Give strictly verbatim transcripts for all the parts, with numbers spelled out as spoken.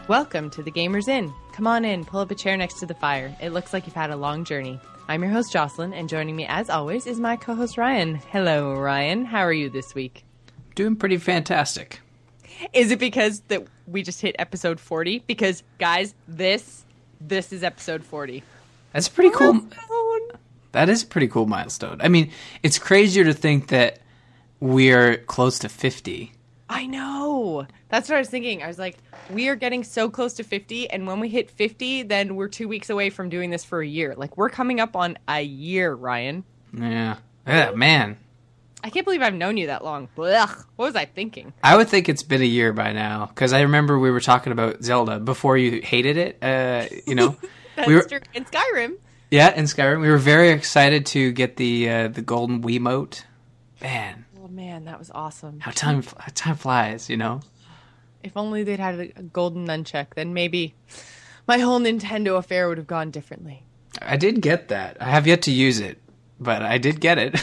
Welcome to the Gamers Inn. Come on in, pull up a chair next to the fire. It looks like you've had a long journey. I'm your host, Jocelyn, and joining me, as always, is my co-host, Ryan. Hello, Ryan. How are you this week? Doing pretty fantastic. Is it because that we just hit episode forty? Because, guys, this, this is episode forty. That's a pretty cool. That is a pretty cool milestone. I mean, it's crazier to think that we're close to fifty. I know. That's what I was thinking. I was like, we are getting so close to fifty, and when we hit fifty, then we're two weeks away from doing this for a year. Like, we're coming up on a year, Ryan. Yeah. Yeah, man. I can't believe I've known you that long. Blech. What was I thinking? I would think it's been a year by now, because I remember we were talking about Zelda before you hated it, uh, you know. That's we were, true. In Skyrim. Yeah, in Skyrim. We were very excited to get the uh, the golden Wiimote. Man. Oh, man, that was awesome. How time how time flies, you know? If only they'd had a golden nunchuck, then maybe my whole Nintendo affair would have gone differently. I did get that. I have yet to use it, but I did get it.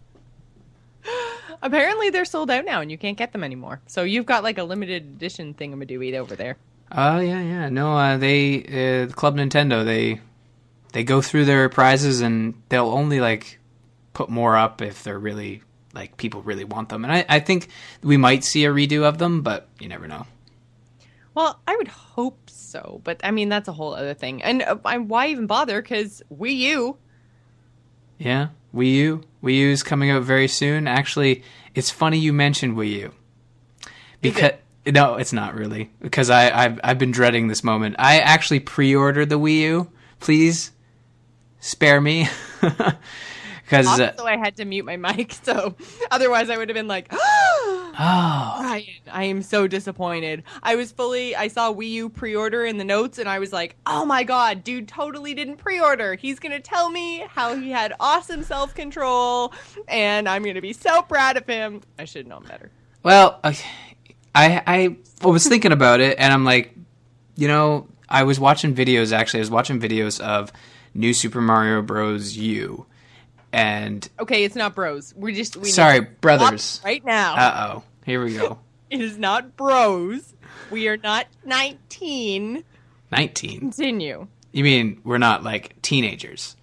Apparently they're sold out now and you can't get them anymore. So you've got like a limited edition thingamadooey over there. Oh, uh, yeah, yeah. No, uh, they, uh, Club Nintendo, they they go through their prizes and they'll only like put more up if they're really, like, people really want them. And I, I think we might see a redo of them, but you never know. Well, I would hope so, but I mean, that's a whole other thing. And uh, why even bother? Because Wii U. Yeah, Wii U. Wii U is coming out very soon. Actually, it's funny you mentioned Wii U. Because it? No, it's not really. Because I, I've, I've been dreading this moment. I actually pre-ordered the Wii U. Please spare me. Because also, uh, I had to mute my mic, so otherwise I would have been like, oh, Ryan, I am so disappointed. I was fully, I saw Wii U pre-order in the notes, and I was like, oh my god, dude totally didn't pre-order. He's going to tell me how he had awesome self-control, and I'm going to be so proud of him. I should have known better. Well, I, I, I was thinking about it, and I'm like, you know, I was watching videos, actually, I was watching videos of New Super Mario Bros. U. And okay, it's not bros. We just we sorry, brothers. Right now. Uh oh, here we go. It is not bros. We are not nineteen. Nineteen. Continue. You mean we're not like teenagers?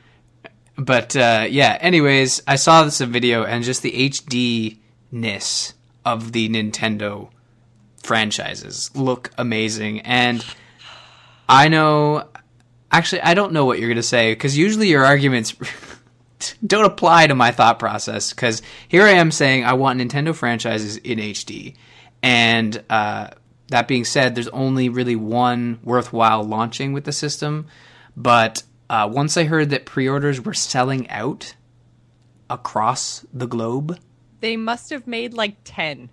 But uh, yeah. Anyways, I saw this video and just the H D-ness of the Nintendo franchises look amazing, and I know. Actually, I don't know what you're gonna say because usually your arguments don't apply to my thought process, because here I am saying I want Nintendo franchises in H D, and uh, that being said, there's only really one worthwhile launching with the system, but uh, once I heard that pre-orders were selling out across the globe... They must have made like ten.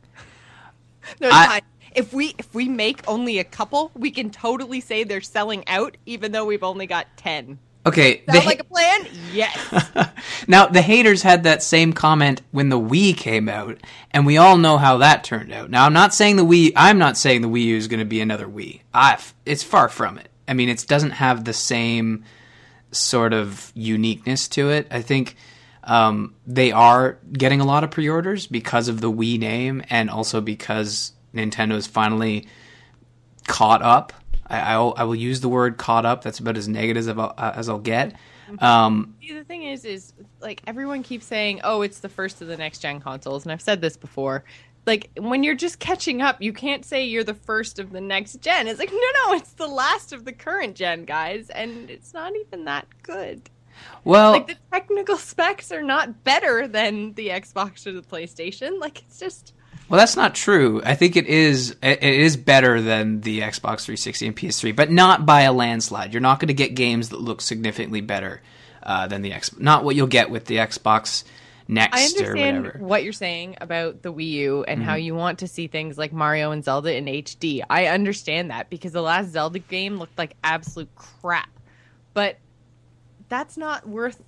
No, I, if we if we make only a couple, we can totally say they're selling out, even though we've only got ten. Okay. Sound like a plan? Yes. Now, the haters had that same comment when the Wii came out, and we all know how that turned out. Now, I'm not saying the Wii, I'm not saying the Wii U is going to be another Wii. I've, it's far from it. I mean, it doesn't have the same sort of uniqueness to it. I think um, they are getting a lot of pre-orders because of the Wii name, and also because Nintendo's finally caught up. I, I'll, I will use the word caught up. That's about as negative as I'll, uh, as I'll get. Um, See, the thing is, is like everyone keeps saying, oh, it's the first of the next gen consoles. And I've said this before. Like, when you're just catching up, you can't say you're the first of the next gen. It's like, no, no, it's the last of the current gen, guys. And it's not even that good. Well, like, the technical specs are not better than the Xbox or the PlayStation. Like, it's just... Well, that's not true. I think it is it is better than the Xbox three sixty and P S three, but not by a landslide. You're not going to get games that look significantly better uh, than the X. Not what you'll get with the Xbox Next or whatever. I understand what you're saying about the Wii U and mm-hmm. how you want to see things like Mario and Zelda in H D. I understand that because the last Zelda game looked like absolute crap. But that's not worth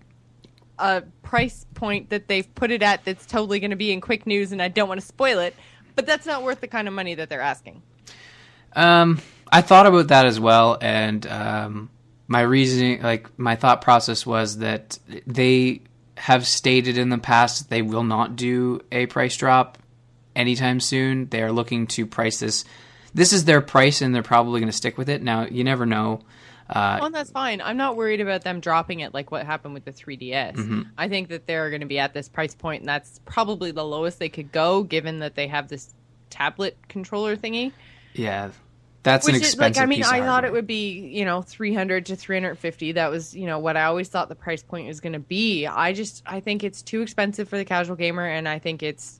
a price point that they've put it at that's totally going to be in quick news, and I don't want to spoil it, but that's not worth the kind of money that they're asking. Um, I thought about that as well, and um, my reasoning, like my thought process was that they have stated in the past that they will not do a price drop anytime soon. They are looking to price this this is their price, and they're probably going to stick with it. Now, you never know. Uh, well, that's fine. I'm not worried about them dropping it like what happened with the three D S. Mm-hmm. I think that they're going to be at this price point, and that's probably the lowest they could go, given that they have this tablet controller thingy. Yeah, that's Which an expensive is, like, I mean, piece of I thought hardware. it would be, you know, three hundred to three hundred fifty. That was, you know, what I always thought the price point was going to be. I just, I think it's too expensive for the casual gamer, and I think it's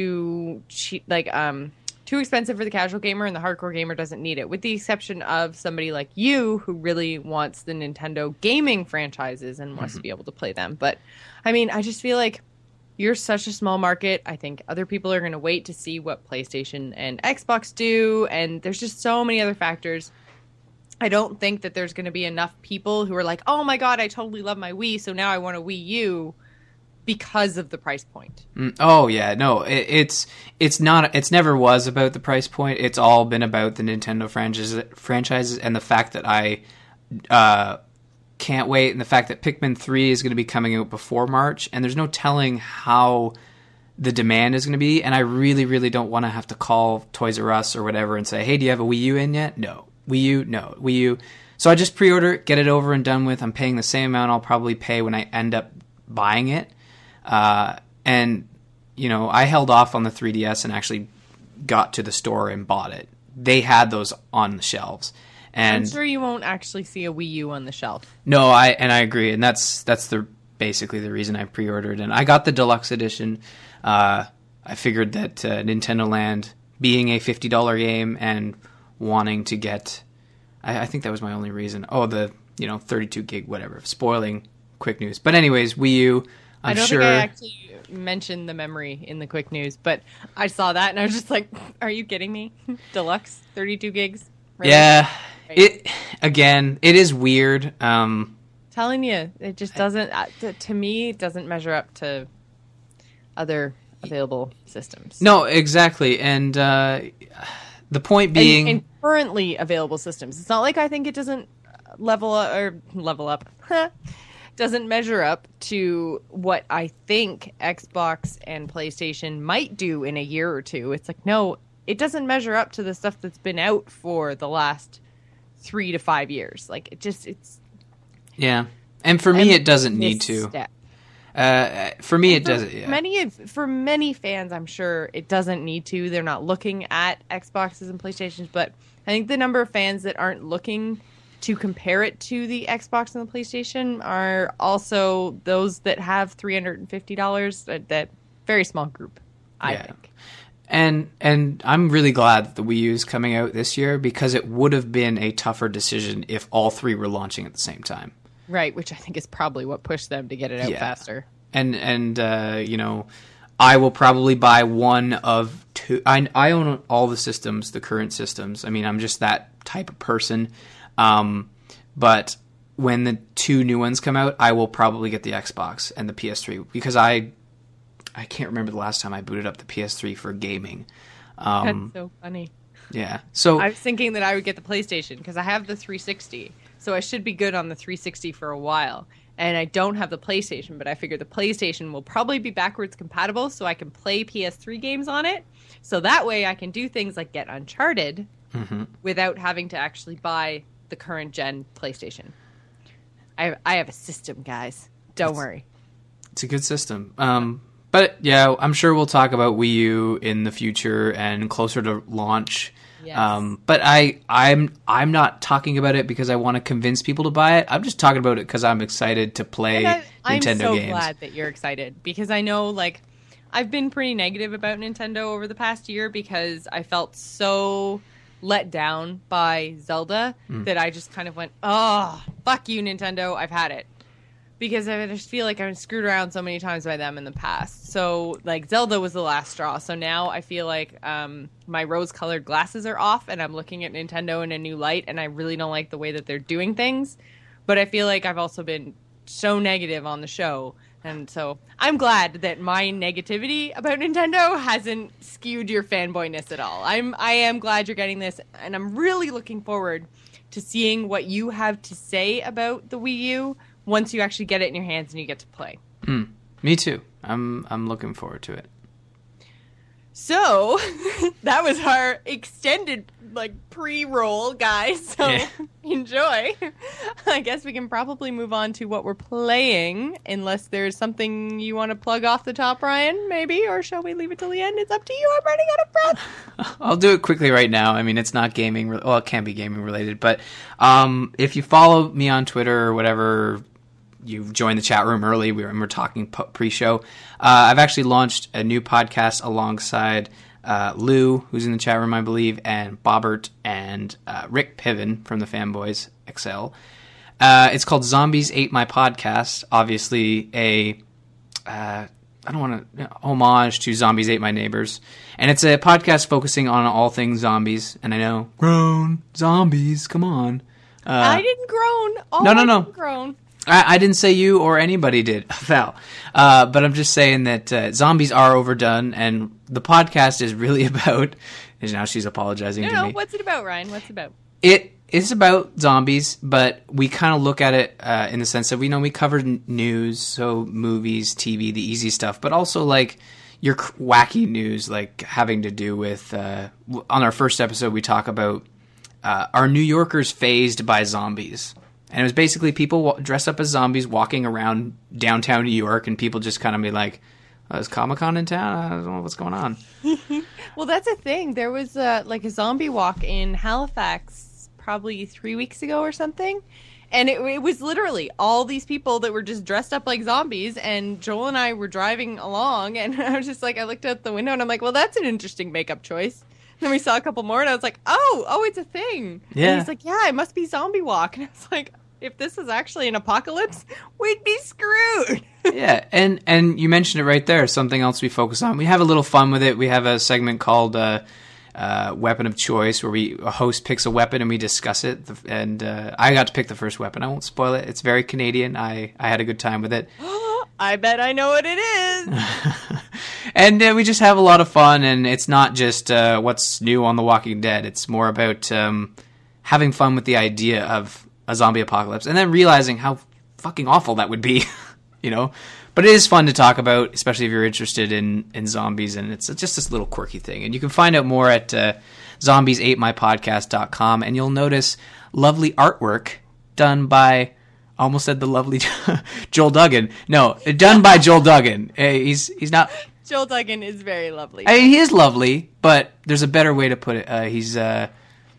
too cheap, like, um, too expensive for the casual gamer, and the hardcore gamer doesn't need it, with the exception of somebody like you who really wants the Nintendo gaming franchises and wants mm-hmm. to be able to play them. But, I mean, I just feel like you're such a small market. I think other people are going to wait to see what PlayStation and Xbox do, and there's just so many other factors. I don't think that there's going to be enough people who are like, oh my god, I totally love my Wii, so now I want a Wii U, because of the price point. Mm, oh yeah, no, it, it's it's not. It's never was about the price point. It's all been about the Nintendo franchises, franchises, and the fact that I uh, can't wait, and the fact that Pikmin three is going to be coming out before March, and there's no telling how the demand is going to be. And I really, really don't want to have to call Toys R Us or whatever and say, "Hey, do you have a Wii U in yet?" No, Wii U, no, Wii U. So I just pre-order it, get it over and done with. I'm paying the same amount I'll probably pay when I end up buying it. Uh, and, you know, I held off on the three D S and actually got to the store and bought it. They had those on the shelves. And I'm sure you won't actually see a Wii U on the shelf. No, I and I agree. And that's that's the basically the reason I pre-ordered. And I got the deluxe edition. Uh, I figured that uh, Nintendo Land, being a fifty dollars game and wanting to get... I, I think that was my only reason. Oh, the, you know, thirty-two gig, whatever. Spoiling quick news. But anyways, Wii U... I'm I don't sure... think I actually mentioned the memory in the quick news, but I saw that and I was just like, are you kidding me? Deluxe, thirty-two gigs? Really? Yeah. Right. It again, it is weird. Um, Telling you, it just doesn't, uh, to, to me, it doesn't measure up to other available systems. No, exactly. And uh, the point being... And, and currently available systems. It's not like I think it doesn't level up, or level up. Doesn't measure up to what I think Xbox and PlayStation might do in a year or two. It's like, no, it doesn't measure up to the stuff that's been out for the last three to five years. Like, it just, it's... Yeah. And for me, it doesn't need to. Step. Uh, for me, and it for doesn't. Yeah. Many of, for many fans, I'm sure it doesn't need to. They're not looking at Xboxes and PlayStations, but I think the number of fans that aren't looking to compare it to the Xbox and the PlayStation are also those that have three hundred fifty dollars. That, that very small group, I yeah. think. And and I'm really glad that the Wii U is coming out this year, because it would have been a tougher decision if all three were launching at the same time. Right, which I think is probably what pushed them to get it out yeah. faster. And and uh, you know, I will probably buy one of two. I I own all the systems, the current systems. I mean, I'm just that type of person. Um, but when the two new ones come out, I will probably get the Xbox and the P S three, because I I can't remember the last time I booted up the P S three for gaming. Um, That's so funny. Yeah. So I was thinking that I would get the PlayStation because I have the three sixty, so I should be good on the three sixty for a while. And I don't have the PlayStation, but I figure the PlayStation will probably be backwards compatible, so I can play P S three games on it. So that way I can do things like get Uncharted mm-hmm. without having to actually buy the current gen PlayStation. I have, I have a system, guys. Don't it's, worry. It's a good system. Um, but yeah, I'm sure we'll talk about Wii U in the future and closer to launch. Yes. Um, but I, I'm, I'm not talking about it because I want to convince people to buy it. I'm just talking about it because I'm excited to play I, I'm Nintendo so games. glad that you're excited, because I know, like, I've been pretty negative about Nintendo over the past year because I felt so let down by Zelda mm. that I just kind of went, oh, fuck you, Nintendo, I've had it. Because I just feel like I've been screwed around so many times by them in the past. So, like, Zelda was the last straw. So now I feel like um, my rose-colored glasses are off and I'm looking at Nintendo in a new light, and I really don't like the way that they're doing things. But I feel like I've also been so negative on the show. And so I'm glad that my negativity about Nintendo hasn't skewed your fanboyness at all. I'm I am glad you're getting this, and I'm really looking forward to seeing what you have to say about the Wii U once you actually get it in your hands and you get to play. Mm, me too. I'm I'm looking forward to it. So that was our extended like pre-roll, guys. So Yeah. enjoy. I guess we can probably move on to what we're playing, unless there's something you want to plug off the top, Ryan, maybe, or shall we leave it till the end? It's up to you. I'm running out of breath. I'll do it quickly right now. I mean, it's not gaming. Re- well, it can be gaming related, but um, if you follow me on Twitter or whatever, you've joined the chat room early. We were, we were talking po- pre-show. Uh, I've actually launched a new podcast alongside uh, Lou, who's in the chat room, I believe, and Bobbert and uh, Rick Piven from the Fanboys X L. Uh, it's called Zombies Ate My Podcast. Obviously, a uh, I don't want to homage to Zombies Ate My Neighbors, and it's a podcast focusing on all things zombies. And I know, grown zombies, come on. Uh, I didn't groan. Oh, no, no, I no. didn't groan. I, I didn't say you or anybody did, Val. Uh, but I'm just saying that uh, zombies are overdone, and the podcast is really about. And now she's apologizing No, to no. me. What's it about, Ryan? What's it about? It is about zombies, but we kind of look at it uh, in the sense that we know we covered n- news, so movies, T V, the easy stuff, but also like your c- wacky news, like having to do with. Uh, w- on our first episode, we talk about uh, are New Yorkers phased by zombies? And it was basically people w- dressed up as zombies walking around downtown New York, and people just kind of be like, oh, is Comic-Con in town? I don't know what's going on. Well, that's a thing. There was uh, like a zombie walk in Halifax probably three weeks ago or something. And it, it was literally all these people that were just dressed up like zombies. And Joel and I were driving along, and I was just like, I looked out the window and I'm like, well, that's an interesting makeup choice. Then we saw a couple more, and I was like, oh, oh, it's a thing. Yeah. And he's like, yeah, it must be zombie walk. And I was like, if this was actually an apocalypse, we'd be screwed. Yeah, and and you mentioned it right there. Something else we focus on. We have a little fun with it. We have a segment called uh, uh, Weapon of Choice, where we a host picks a weapon and we discuss it. And uh, I got to pick the first weapon. I won't spoil it. It's very Canadian. I, I had a good time with it. I bet I know what it is. And uh, we just have a lot of fun. And it's not just uh, what's new on The Walking Dead. It's more about um, having fun with the idea of a zombie apocalypse, and then realizing how fucking awful that would be, you know. But it is fun to talk about, especially if you're interested in, in zombies, and it's just this little quirky thing. And you can find out more at uh, zombies ate my podcast dot com, and you'll notice lovely artwork done by, I almost said the lovely Joel Duggan. No, done by Joel Duggan. Uh, he's he's not. Joel Duggan is very lovely. I mean, he is lovely, but there's a better way to put it. Uh, he's uh,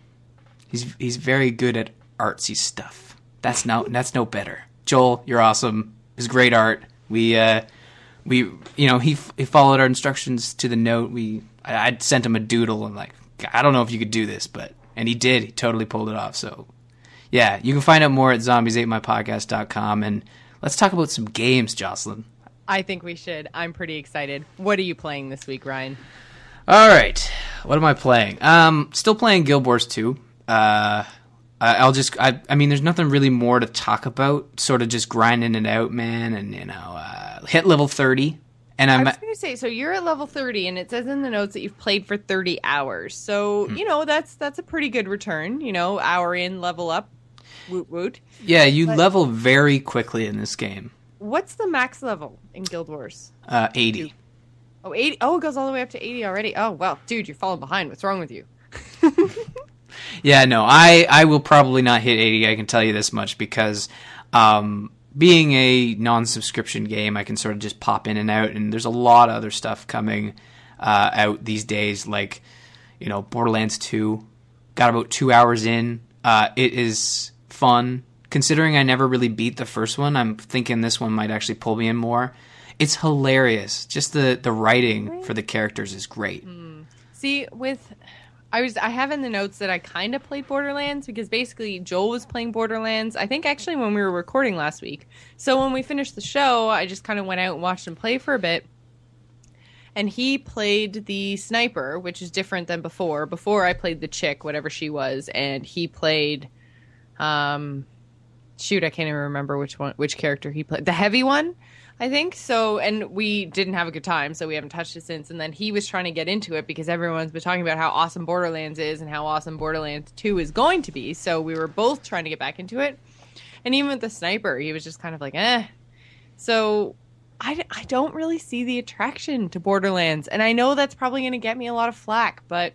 he's he's very good at artsy stuff. That's no that's no better. Joel, you're awesome. It's great art. We uh we you know he he followed our instructions to the note. We I, I sent him a doodle and like, I don't know if you could do this, but and he did. He totally pulled it off. So yeah, you can find out more at zombies ate my podcast dot com, and let's talk about some games, Jocelyn. I think we should. I'm pretty excited. What are you playing this week, Ryan? All right. What am I playing? Um still playing Guild Wars two. Uh Uh, I'll just, I, I mean, there's nothing really more to talk about. Sort of just grinding it out, man, and, you know, uh, hit level thirty. And I'm. I was going to say, so you're at level thirty, and it says in the notes that you've played for thirty hours. So, Hmm. you know, that's that's a pretty good return. You know, hour in, level up. Woot woot. Yeah, you But- level very quickly in this game. What's the max level in Guild Wars? Uh, eighty. Oh, eighty. Oh, it goes all the way up to eighty already. Oh, well, dude, you're falling behind. What's wrong with you? Yeah, no, I, I will probably not hit eighty, I can tell you this much, because um, being a non-subscription game, I can sort of just pop in and out, and there's a lot of other stuff coming uh, out these days, like, you know, Borderlands two, got about two hours in. Uh, it is fun. Considering I never really beat the first one, I'm thinking this one might actually pull me in more. It's hilarious. Just the, the writing for the characters is great. See, with I was I have in the notes that I kind of played Borderlands because basically Joel was playing Borderlands. I think actually when we were recording last week. So when we finished the show, I just kind of went out and watched him play for a bit. And he played the sniper, which is different than before. Before I played the chick, whatever she was, and he played um shoot, I can't even remember which one which character he played. The heavy one, I think. So, and we didn't have a good time, so we haven't touched it since. And then he was trying to get into it because everyone's been talking about how awesome Borderlands is and how awesome Borderlands two is going to be. So we were both trying to get back into it. And even with the sniper, he was just kind of like, eh. So I, I don't really see the attraction to Borderlands. And I know that's probably going to get me a lot of flack, but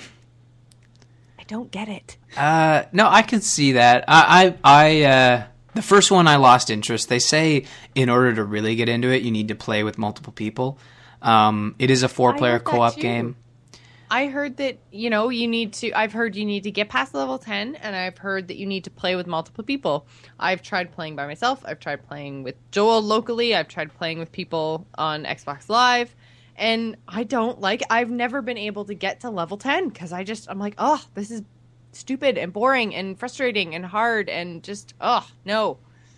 I don't get it. Uh, no, I can see that. I, I, I uh, the first one I lost interest. They say in order to really get into it, you need to play with multiple people. Um, it is a four-player co-op game. I heard that, you know, you need to, I've heard you need to get past level ten, and I've heard that you need to play with multiple people. I've tried playing by myself. I've tried playing with Joel locally. I've tried playing with people on Xbox Live, and I don't like, I've never been able to get to level ten because I just, I'm like, oh, this is stupid and boring and frustrating and hard and just, oh, no.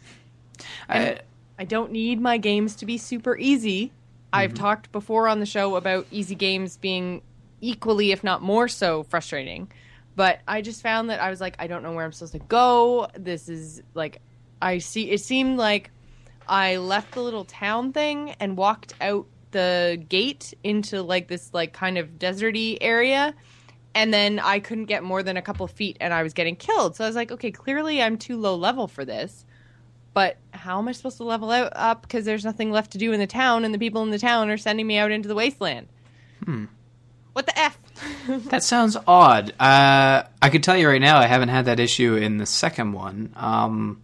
I, I don't need my games to be super easy. Mm-hmm. I've talked before on the show about easy games being equally, if not more so, frustrating. But I just found that I was like, I don't know where I'm supposed to go. This is like, I see, it seemed like I left the little town thing and walked out the gate into like this like kind of deserty area. And then I couldn't get more than a couple feet and I was getting killed. So I was like, okay, clearly I'm too low level for this. But how am I supposed to level out, up? Because there's nothing left to do in the town and the people in the town are sending me out into the wasteland. Hmm. What the F? That sounds odd. Uh, I could tell you right now I haven't had that issue in the second one. Um,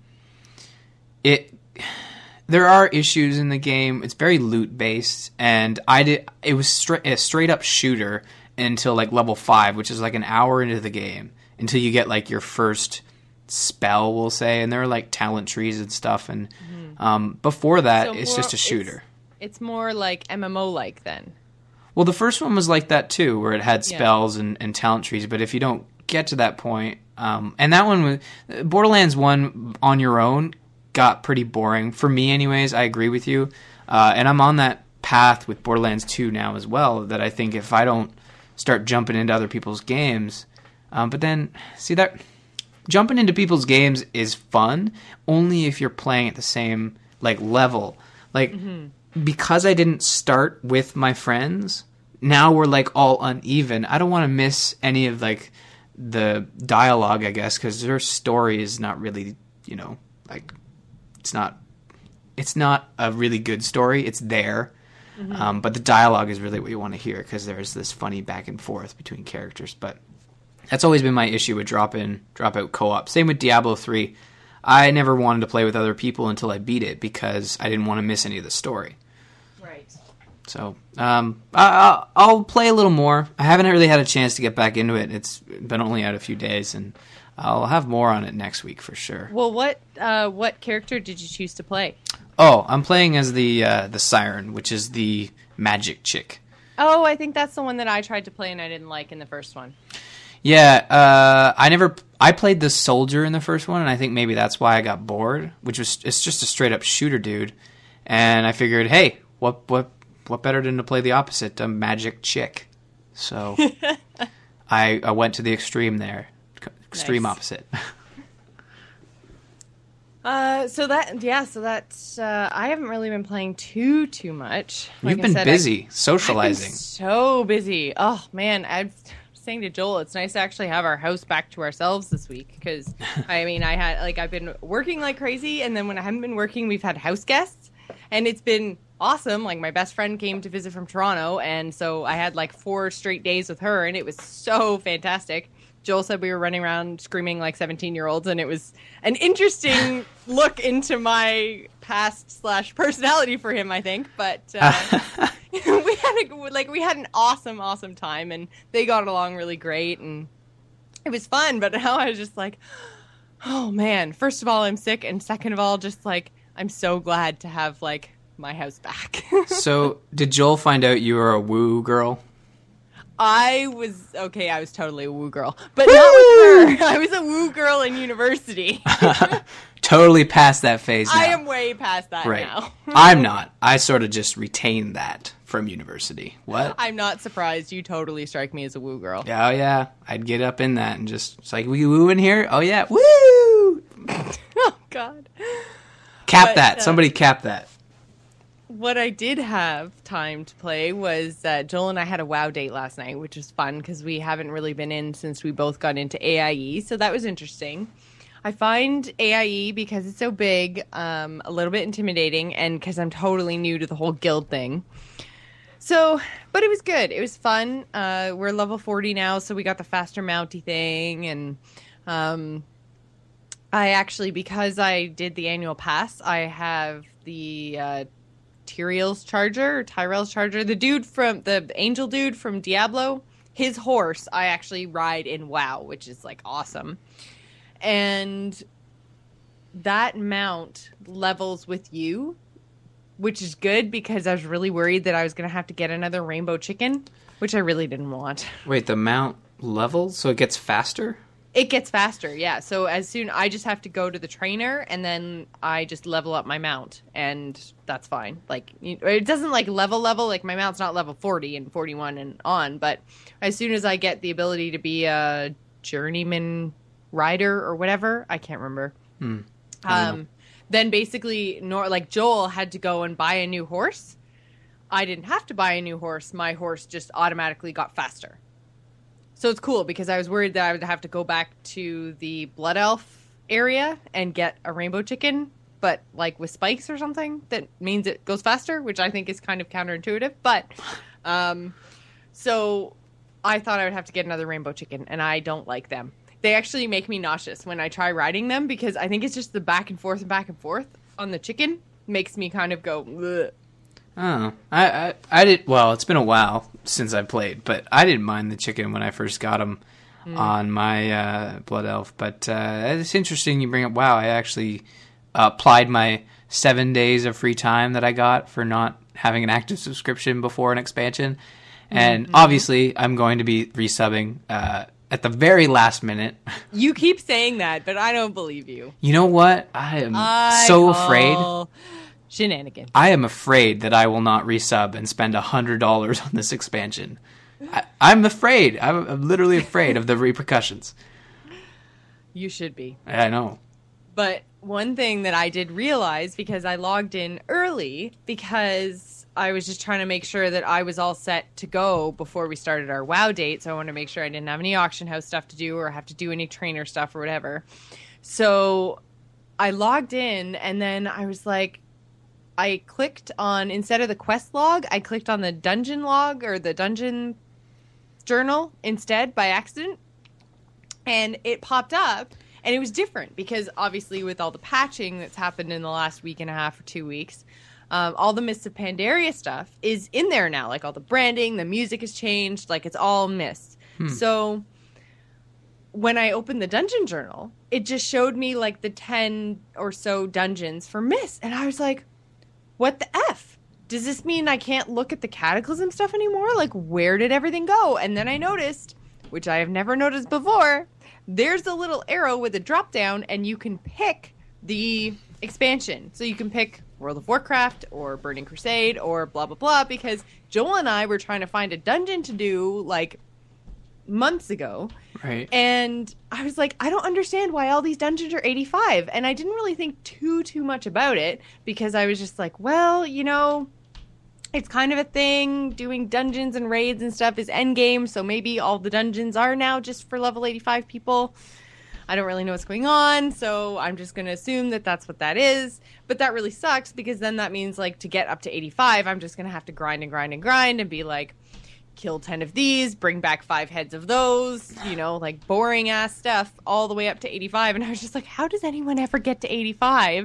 it... There are issues in the game. It's very loot-based. And I did. It was stra- a straight-up shooter until like level five, which is like an hour into the game, until you get like your first spell, we'll say, and there are like talent trees and stuff, and mm-hmm. um, before that so it's more, just a shooter. It's, it's more like M M O like then. Well, the first one was like that too, where it had spells yeah. and, and talent trees, but if you don't get to that point, um, and that one was Borderlands one on your own got pretty boring for me anyways. I agree with you, uh, and I'm on that path with Borderlands two now as well, that I think if I don't start jumping into other people's games. Um, but then, see that jumping into people's games is fun only if you're playing at the same like level. Like mm-hmm. because I didn't start with my friends, now we're like all uneven. I don't want to miss any of like the dialogue, I guess, because their story is not really, you know, like it's not it's not a really good story. It's there. Mm-hmm. Um, but the dialogue is really what you want to hear because there's this funny back and forth between characters. But that's always been my issue with drop in, drop out co-op. Same with Diablo three. I never wanted to play with other people until I beat it because I didn't want to miss any of the story. Right. So um, I, I'll play a little more. I haven't really had a chance to get back into it. It's been only out a few days, and I'll have more on it next week for sure. Well, what uh, what character did you choose to play? Oh, I'm playing as the uh, the Siren, which is the magic chick. Oh, I think that's the one that I tried to play and I didn't like in the first one. Yeah, uh, I never. I played the soldier in the first one, and I think maybe that's why I got bored. Which was it's just a straight up shooter dude, and I figured, hey, what what what better than to play the opposite, a magic chick? So I I went to the extreme there, extreme nice. Opposite. Uh, so that, yeah, so that's, uh, I haven't really been playing too, too much. Like You've been said, busy, I, socializing. I've been so busy. Oh, man, I'm saying to Joel, it's nice to actually have our house back to ourselves this week, because, I mean, I had, like, I've been working like crazy, and then when I haven't been working, we've had house guests, and it's been awesome. Like, my best friend came to visit from Toronto, and so I had, like, four straight days with her, and it was so fantastic. Joel said we were running around screaming like seventeen-year-olds, and it was an interesting look into my past slash personality for him, I think. But uh, we had a, like we had an awesome, awesome time, and they got along really great, and it was fun. But now I was just like, oh man! First of all, I'm sick, and second of all, just like I'm so glad to have like my house back. So, did Joel find out you were a woo girl? I was, okay, I was totally a woo girl, but woo! Not with her. I was a woo girl in university. Totally past that phase now. I am way past that right. now. I'm not. I sort of just retained that from university. What? I'm not surprised. You totally strike me as a woo girl. Oh, yeah. I'd get up in that and just, it's like, we woo in here? Oh, yeah. Woo! Oh, God. Cap but, that. Uh, Somebody cap that. What I did have time to play was uh, Joel and I had a WoW date last night, which was fun because we haven't really been in since we both got into A I E, so that was interesting. I find A I E, because it's so big, um, a little bit intimidating, and because I'm totally new to the whole guild thing. So, but it was good. It was fun. Uh, we're level forty now, so we got the faster mounty thing, and um, I actually, because I did the annual pass, I have the uh, Tyrael's Charger, or Tyrell's Charger. The dude from, the angel dude from Diablo, his horse, I actually ride in WoW, which is, like, awesome. And that mount levels with you, which is good, because I was really worried that I was going to have to get another rainbow chicken, which I really didn't want. Wait, the mount levels, so it gets faster? It gets faster, yeah. So as soon, I just have to go to the trainer, and then I just level up my mount, and that's fine. Like, it doesn't, like, level level, like, my mount's not level forty and forty-one and on, but as soon as I get the ability to be a journeyman rider or whatever, I can't remember. Hmm. Um, then basically, nor like Joel had to go and buy a new horse. I didn't have to buy a new horse. My horse just automatically got faster. So it's cool, because I was worried that I would have to go back to the Blood Elf area and get a rainbow chicken, but like with spikes or something, that means it goes faster, which I think is kind of counterintuitive. But um, so I thought I would have to get another rainbow chicken, and I don't like them. They actually make me nauseous when I try riding them, because I think it's just the back and forth and back and forth on the chicken makes me kind of go, ugh. Oh, I, I, I did. Well, it's been a while since I played, but I didn't mind the chicken when I first got them mm. on my uh, Blood Elf. But uh, it's interesting you bring up WoW. I actually uh, applied my seven days of free time that I got for not having an active subscription before an expansion. And mm-hmm. obviously, I'm going to be resubbing uh at the very last minute. You keep saying that, but I don't believe you. You know what? I am I so afraid. Shenanigans. I am afraid that I will not resub and spend one hundred dollars on this expansion. I, I'm afraid. I'm, I'm literally afraid of the repercussions. You should be. I know. But one thing that I did realize, because I logged in early, because I was just trying to make sure that I was all set to go before we started our WoW date. So I wanted to make sure I didn't have any auction house stuff to do or have to do any trainer stuff or whatever. So I logged in, and then I was like, I clicked on, instead of the quest log, I clicked on the dungeon log or the dungeon journal instead by accident. And it popped up, and it was different because obviously with all the patching that's happened in the last week and a half or two weeks, Um, all the Mists of Pandaria stuff is in there now. Like, all the branding, the music has changed. Like, it's all Mist. Hmm. So when I opened the dungeon journal, it just showed me, like, the ten or so dungeons for Mist. And I was like, what the F? Does this mean I can't look at the Cataclysm stuff anymore? Like, where did everything go? And then I noticed, which I have never noticed before, there's a little arrow with a drop down, and you can pick the expansion. So you can pick World of Warcraft or Burning Crusade or blah, blah, blah, because Joel and I were trying to find a dungeon to do, like, months ago. Right. And I was like, I don't understand why all these dungeons are eighty-five. And I didn't really think too, too much about it, because I was just like, well, you know, it's kind of a thing. Doing dungeons and raids and stuff is endgame, so maybe all the dungeons are now just for level eighty-five people. I don't really know what's going on, so I'm just going to assume that that's what that is. But that really sucks, because then that means, like, to get up to eighty-five, I'm just going to have to grind and grind and grind and be like, kill ten of these, bring back five heads of those, you know, like, boring-ass stuff all the way up to eighty-five. And I was just like, how does anyone ever get to eighty-five?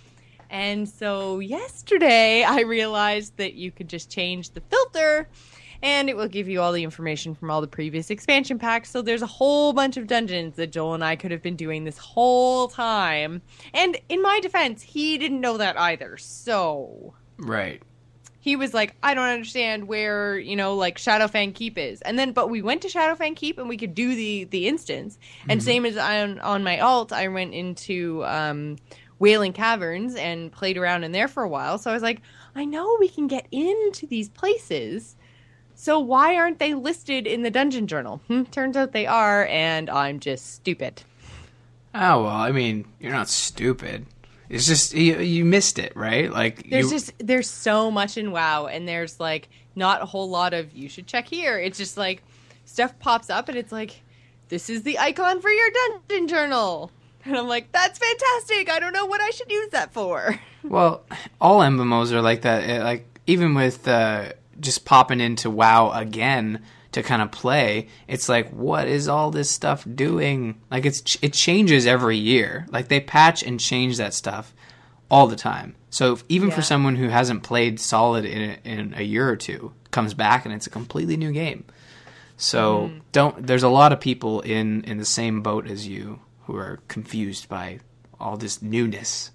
And so yesterday, I realized that you could just change the filter, and it will give you all the information from all the previous expansion packs. So there's a whole bunch of dungeons that Joel and I could have been doing this whole time. And in my defense, he didn't know that either. So right. He was like, I don't understand where, you know, like Shadowfang Keep is. And then, but we went to Shadowfang Keep and we could do the, the instance. And mm-hmm. same as on, on my alt, I went into um, Wailing Caverns and played around in there for a while. So I was like, I know we can get into these places. So why aren't they listed in the dungeon journal? Hmm, turns out they are, and I'm just stupid. Oh, well, I mean, you're not stupid. It's just, you, you missed it, right? Like There's you... just, there's so much in WoW, and there's, like, not a whole lot of, you should check here. It's just, like, stuff pops up, and it's like, this is the icon for your dungeon journal. And I'm like, that's fantastic. I don't know what I should use that for. Well, all M M Os are like that. It, like even with uh, just popping into WoW again to kind of play, it's like, what is all this stuff doing? Like it's it changes every year. Like they patch and change that stuff all the time. So if, even yeah. for someone who hasn't played Solid in a, in a year or two, comes back and it's a completely new game. So mm. don't. There's a lot of people in in the same boat as you who are confused by all this newness.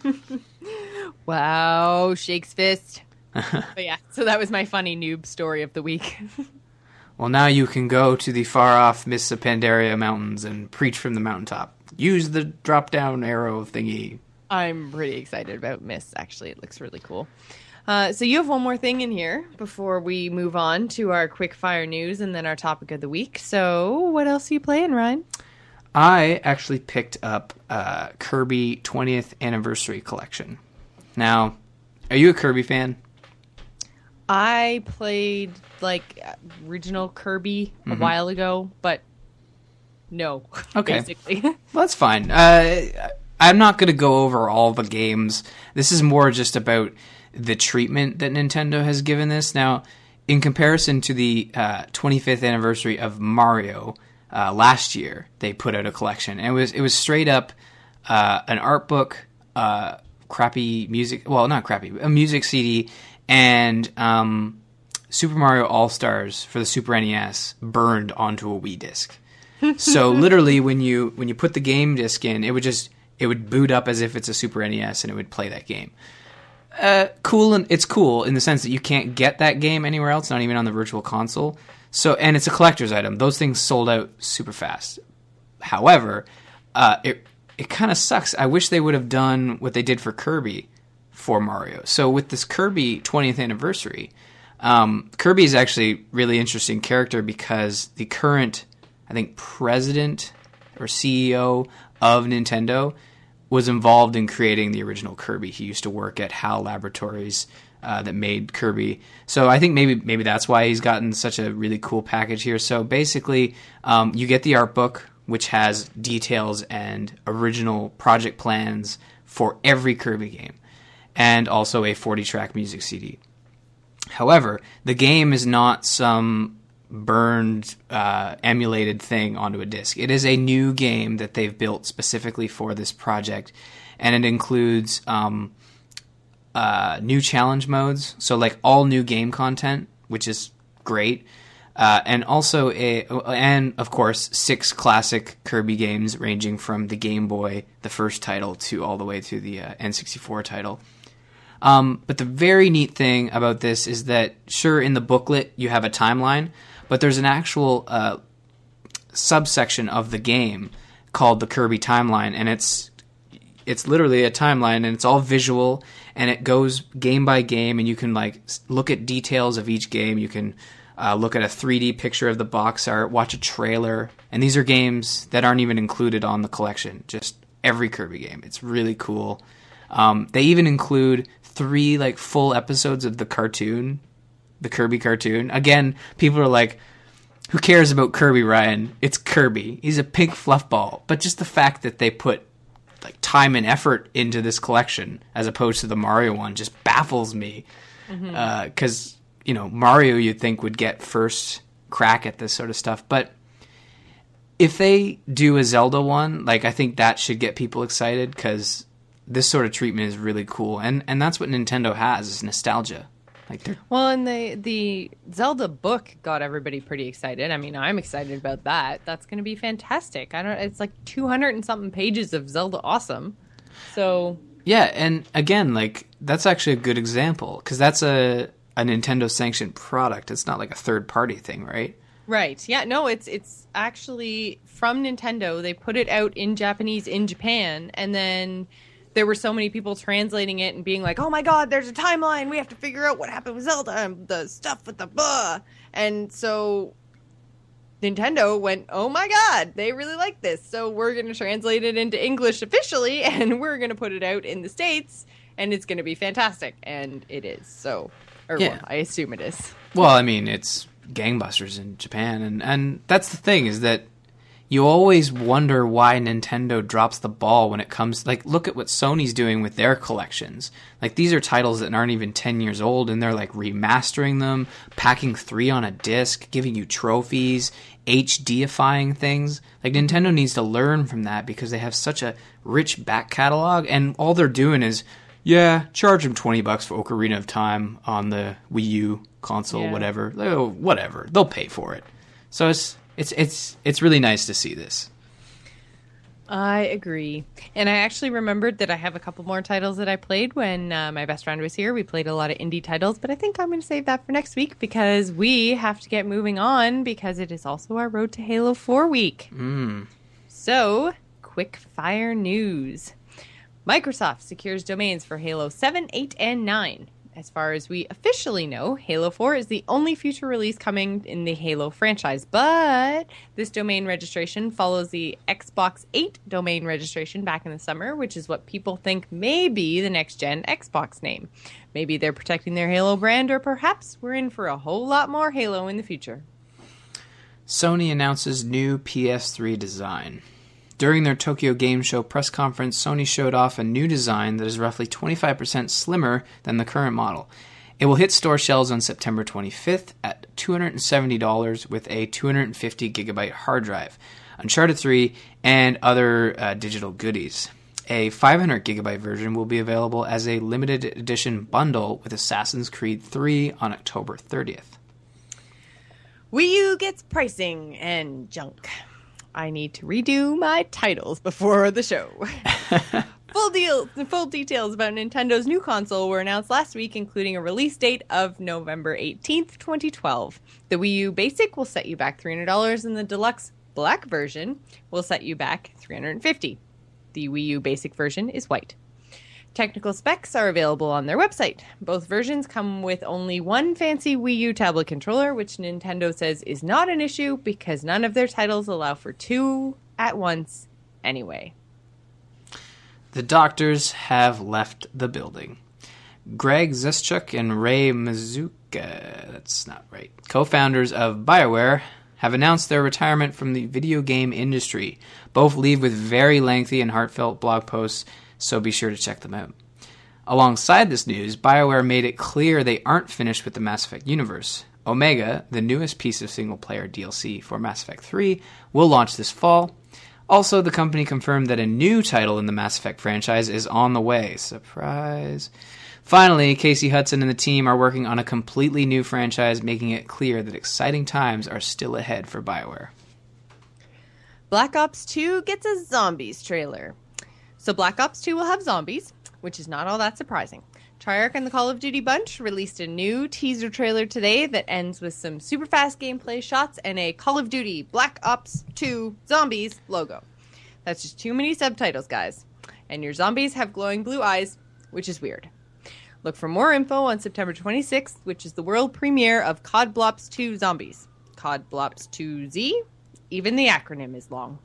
Wow, shakes fist. But yeah, so that was my funny noob story of the week. Well, now you can go to the far-off Mists of Pandaria mountains and preach from the mountaintop. Use the drop-down arrow thingy. I'm pretty excited about Mists, actually. It looks really cool. Uh, so you have one more thing in here before we move on to our quick-fire news and then our topic of the week. So what else are you playing, Ryan? I actually picked up uh, Kirby twentieth Anniversary Collection. Now, are you a Kirby fan? I played, like, original Kirby a mm-hmm. while ago, but no, okay. basically. Well, that's fine. Uh, I'm not going to go over all the games. This is more just about the treatment that Nintendo has given this. Now, in comparison to the uh, twenty-fifth anniversary of Mario, uh, last year they put out a collection. And it was it was straight up uh, an art book, uh, crappy music, well, not crappy, a music C D, and um, Super Mario All-Stars for the Super N E S burned onto a Wii disc. So literally when you when you put the game disc in, it would just it would boot up as if it's a Super N E S and it would play that game. Uh, cool, and it's cool in the sense that you can't get that game anywhere else, not even on the Virtual Console. So, and it's a collector's item. Those things sold out super fast. However, uh, it it kind of sucks. I wish they would have done what they did for Kirby for Mario. So with this Kirby twentieth anniversary, um, Kirby is actually a really interesting character because the current, I think, president or C E O of Nintendo was involved in creating the original Kirby. He used to work at HAL Laboratories uh, that made Kirby. So I think maybe maybe that's why he's gotten such a really cool package here. So basically, um, you get the art book, which has details and original project plans for every Kirby game, and also a forty-track music C D. However, the game is not some burned, uh, emulated thing onto a disc. It is a new game that they've built specifically for this project, and it includes um, uh, new challenge modes, so like all new game content, which is great, uh, and also a and of course six classic Kirby games ranging from the Game Boy, the first title, to all the way to the uh, N sixty-four title. Um, but the very neat thing about this is that, sure, in the booklet you have a timeline, but there's an actual uh, subsection of the game called the Kirby Timeline, and it's it's literally a timeline, and it's all visual, and it goes game by game, and you can like look at details of each game. You can uh, look at a three D picture of the box art, watch a trailer, and these are games that aren't even included on the collection. Just every Kirby game. It's really cool. Um, they even include three like full episodes of the cartoon. The Kirby cartoon. Again, people are like, who cares about Kirby, Ryan? It's Kirby. He's a pink fluff ball. But just the fact that they put like time and effort into this collection as opposed to the Mario one just baffles me. Mm-hmm. Uh, 'cause, you know, Mario you'd think would get first crack at this sort of stuff. But if they do a Zelda one, like I think that should get people excited because this sort of treatment is really cool. And, and that's what Nintendo has, is nostalgia. Like well, and the the Zelda book got everybody pretty excited. I mean, I'm excited about that. That's going to be fantastic. I don't. It's like two hundred and something pages of Zelda awesome. So yeah, and again, like that's actually a good example because that's a a Nintendo sanctioned product. It's not like a third party thing, right? Right. Yeah. No, it's it's actually from Nintendo. They put it out in Japanese in Japan, and then there were so many people translating it and being like, oh my god, there's a timeline. We have to figure out what happened with Zelda and the stuff with the blah. And so Nintendo went, oh my god, they really like this. So we're going to translate it into English officially, and we're going to put it out in the States, and it's going to be fantastic. And it is. So, or yeah. Well, I assume it is. Well, I mean, it's gangbusters in Japan. And, and that's the thing is that you always wonder why Nintendo drops the ball when it comes, like, look at what Sony's doing with their collections. Like, these are titles that aren't even ten years old, and they're, like, remastering them, packing three on a disc, giving you trophies, H D-ifying things. Like, Nintendo needs to learn from that because they have such a rich back catalog, and all they're doing is, yeah, charge them twenty bucks for Ocarina of Time on the Wii U console, yeah. whatever. Oh, whatever. They'll pay for it. So it's... It's it's it's really nice to see this. I agree. And I actually remembered that I have a couple more titles that I played when uh, my best friend was here. We played a lot of indie titles, but I think I'm going to save that for next week because we have to get moving on because it is also our Road to Halo four week. Mm. So, quick fire news. Microsoft secures domains for Halo seven, eight, and nine. As far as we officially know, Halo four is the only future release coming in the Halo franchise, but this domain registration follows the Xbox eight domain registration back in the summer, which is what people think may be the next-gen Xbox name. Maybe they're protecting their Halo brand, or perhaps we're in for a whole lot more Halo in the future. Sony announces new P S three design. During their Tokyo Game Show press conference, Sony showed off a new design that is roughly twenty-five percent slimmer than the current model. It will hit store shelves on September twenty-fifth at two hundred seventy dollars with a two hundred fifty gigabyte hard drive, Uncharted three, and other uh, digital goodies. A five hundred gigabyte version will be available as a limited edition bundle with Assassin's Creed three on October thirtieth. Wii U gets pricing and junk. I need to redo my titles before the show. Full deal, full details about Nintendo's new console were announced last week, including a release date of November eighteenth, twenty twelve. The Wii U Basic will set you back three hundred dollars, and the Deluxe Black version will set you back three hundred fifty dollars. The Wii U Basic version is white. Technical specs are available on their website. Both versions come with only one fancy Wii U tablet controller, which Nintendo says is not an issue because none of their titles allow for two at once anyway. The doctors have left the building. Greg Zeschuk and Ray Mazuka, that's not right, co-founders of BioWare, have announced their retirement from the video game industry. Both leave with very lengthy and heartfelt blog posts, so be sure to check them out. Alongside this news, BioWare made it clear they aren't finished with the Mass Effect universe. Omega, the newest piece of single-player D L C for Mass Effect three, will launch this fall. Also, the company confirmed that a new title in the Mass Effect franchise is on the way. Surprise. Finally, Casey Hudson and the team are working on a completely new franchise, making it clear that exciting times are still ahead for BioWare. Black Ops two gets a zombies trailer. So Black Ops two will have zombies, which is not all that surprising. Treyarch and the Call of Duty bunch released a new teaser trailer today that ends with some super fast gameplay shots and a Call of Duty Black Ops two Zombies logo. That's just too many subtitles, guys. And your zombies have glowing blue eyes, which is weird. Look for more info on September twenty-sixth, which is the world premiere of C O D Blops two Zombies. C O D Blops two Z? Even the acronym is long.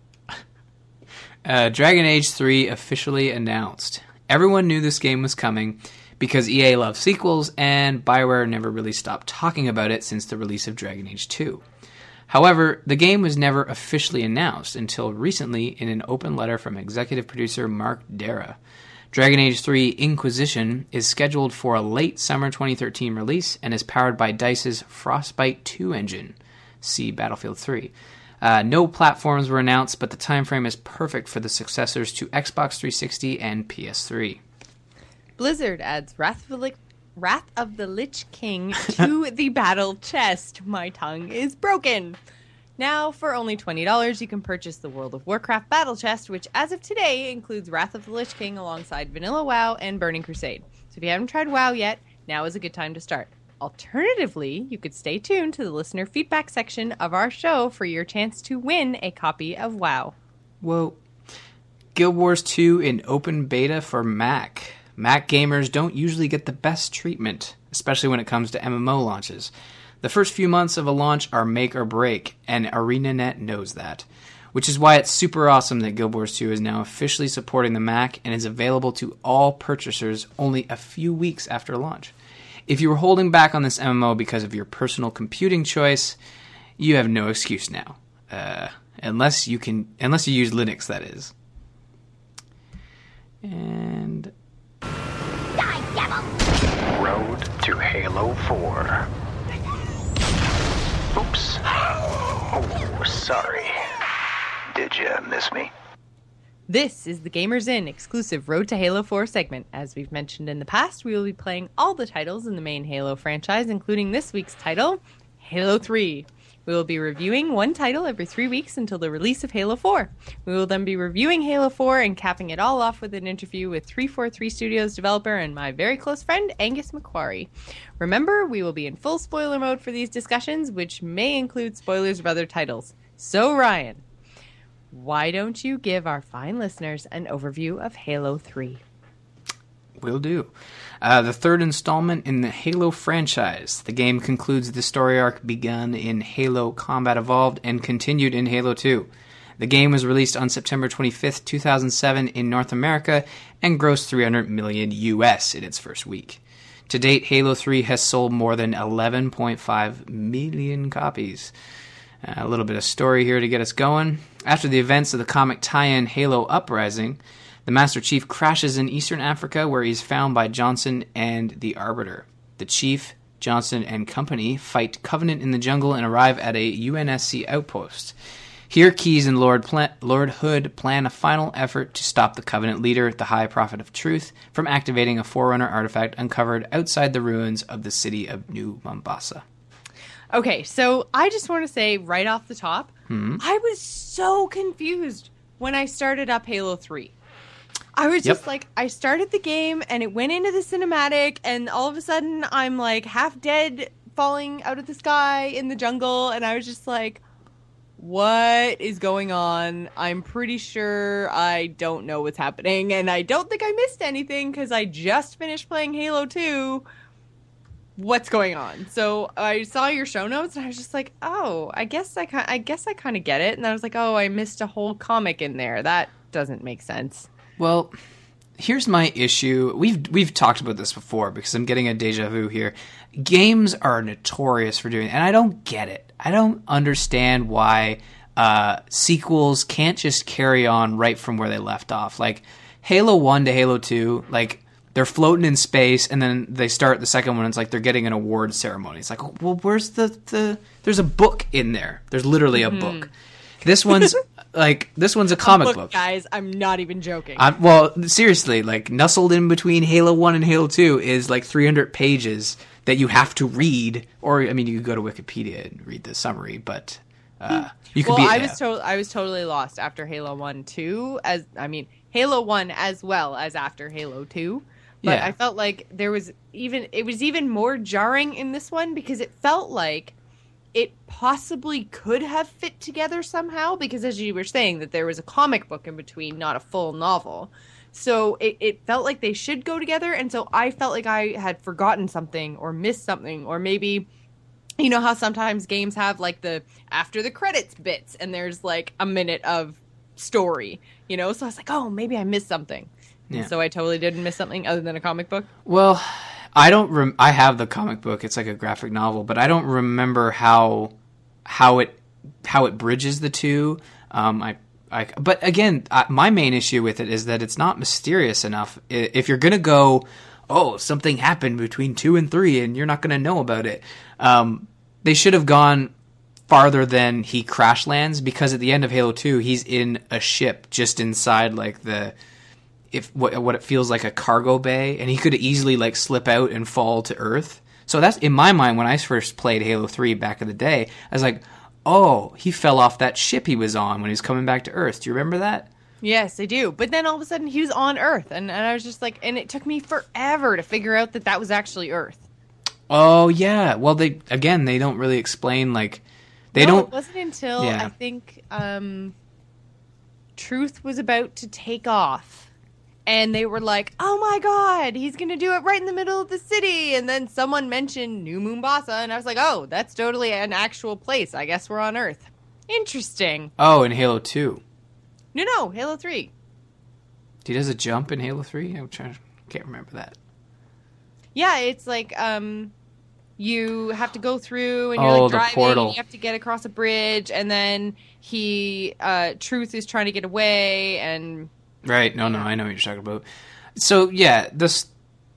Uh, Dragon Age three officially announced. Everyone knew this game was coming because E A loves sequels, and BioWare never really stopped talking about it since the release of Dragon Age two. However, the game was never officially announced until recently in an open letter from executive producer Mark Dara. Dragon Age three Inquisition is scheduled for a late summer twenty thirteen release and is powered by DICE's Frostbite two engine. See Battlefield three. Uh, no platforms were announced, but the time frame is perfect for the successors to Xbox three sixty and P S three. Blizzard adds Wrath of the, Lich- Wrath of the Lich King to the battle chest. My tongue is broken. Now, for only twenty dollars, you can purchase the World of Warcraft battle chest, which as of today includes Wrath of the Lich King alongside Vanilla WoW and Burning Crusade. So if you haven't tried WoW yet, now is a good time to start. Alternatively, you could stay tuned to the listener feedback section of our show for your chance to win a copy of WoW. Whoa. Guild Wars two in open beta for Mac. Mac gamers don't usually get the best treatment, especially when it comes to M M O launches. The first few months of a launch are make or break, and ArenaNet knows that. Which is why it's super awesome that Guild Wars two is now officially supporting the Mac and is available to all purchasers only a few weeks after launch. If you were holding back on this M M O because of your personal computing choice, you have no excuse now. Uh, unless you can, unless you use Linux, that is. And Road to Halo four. Oops. Oh, sorry. Did you miss me? This is the Gamers Inn exclusive Road to Halo four segment. As we've mentioned in the past, we will be playing all the titles in the main Halo franchise, including this week's title, Halo three. We will be reviewing one title every three weeks until the release of Halo four. We will then be reviewing Halo four and capping it all off with an interview with three forty-three Studios developer and my very close friend, Angus McQuarrie. Remember, we will be in full spoiler mode for these discussions, which may include spoilers of other titles. So, Ryan, why don't you give our fine listeners an overview of Halo three? Will do. Uh, the third installment in the Halo franchise. The game concludes the story arc begun in Halo Combat Evolved and continued in Halo two. The game was released on September twenty-fifth, two thousand seven in North America and grossed three hundred million U S in its first week. To date, Halo three has sold more than eleven point five million copies. Uh, a little bit of story here to get us going. After the events of the comic tie-in Halo Uprising, the Master Chief crashes in Eastern Africa where he's found by Johnson and the Arbiter. The Chief, Johnson, and company fight Covenant in the jungle and arrive at a U N S C outpost. Here, Keyes and Lord, Pla- Lord Hood plan a final effort to stop the Covenant leader, the High Prophet of Truth, from activating a Forerunner artifact uncovered outside the ruins of the city of New Mombasa. Okay, so I just want to say right off the top, Hmm? I was so confused when I started up Halo three. I was just Yep. like, I started the game and it went into the cinematic and all of a sudden I'm like half dead falling out of the sky in the jungle and I was just like, what is going on? I'm pretty sure I don't know what's happening and I don't think I missed anything because I just finished playing Halo two. What's going on? So I saw your show notes and I was just like, oh, I guess I, I guess I kind of get it. And I was like, oh, I missed a whole comic in there. That doesn't make sense. Well, here's my issue. We've we've talked about this before because I'm getting a deja vu here. Games are notorious for doing, and I don't get it. I don't understand why uh, sequels can't just carry on right from where they left off. Like Halo one to Halo two, like they're floating in space, and then they start the second one. It's like they're getting an award ceremony. It's like, well, where's the the? There's a book in there. There's literally a Mm-hmm. book. This one's like this one's a comic Look, book. guys, I'm not even joking. I'm, well, seriously, like nestled in between Halo one and Halo two is like three hundred pages that you have to read. Or, I mean, you could go to Wikipedia and read the summary, but uh, you could well, be. I was to- I was totally lost after Halo one, two. As I mean, Halo one as well as after Halo two. But Yeah. I felt like there was even it was even more jarring in this one because it felt like it possibly could have fit together somehow because as you were saying that there was a comic book in between, not a full novel. So it, it felt like they should go together. And so I felt like I had forgotten something or missed something, or maybe, you know how sometimes games have like the after the credits bits and there's like a minute of story, you know? So I was like, oh, maybe I missed something. Yeah. And so I totally didn't miss something other than a comic book. Well, I don't. Rem- I have the comic book. It's like a graphic novel, but I don't remember how how it how it bridges the two. Um, I, I. But again, I, my main issue with it is that it's not mysterious enough. I- If you're gonna go, oh, something happened between two and three, and you're not gonna know about it. Um, they should have gone farther than he crash lands, because at the end of Halo two, he's in a ship just inside like the. If what what it feels like a cargo bay, and he could easily like slip out and fall to Earth. So that's in my mind when I first played Halo three back in the day. I was like, oh, he fell off that ship he was on when he was coming back to Earth. Do you remember that? Yes, I do. But then all of a sudden he was on Earth, and, and I was just like, and it took me forever to figure out that that was actually Earth. Oh yeah. Well, they again they don't really explain like they no, don't. It wasn't until Yeah. I think um, Truth was about to take off. And they were like, oh my god, he's going to do it right in the middle of the city. And then someone mentioned New Mombasa. And I was like, oh, that's totally an actual place. I guess we're on Earth. Interesting. Oh, in Halo two, No, no, Halo three. he does a jump in Halo three. I'm trying. To, can't remember that. Yeah, it's like, um, you have to go through and you're Oh, like the driving portal. and you have to get across a bridge and then he uh Truth is trying to get away and Right. No, no, I know what you're talking about. So, yeah, this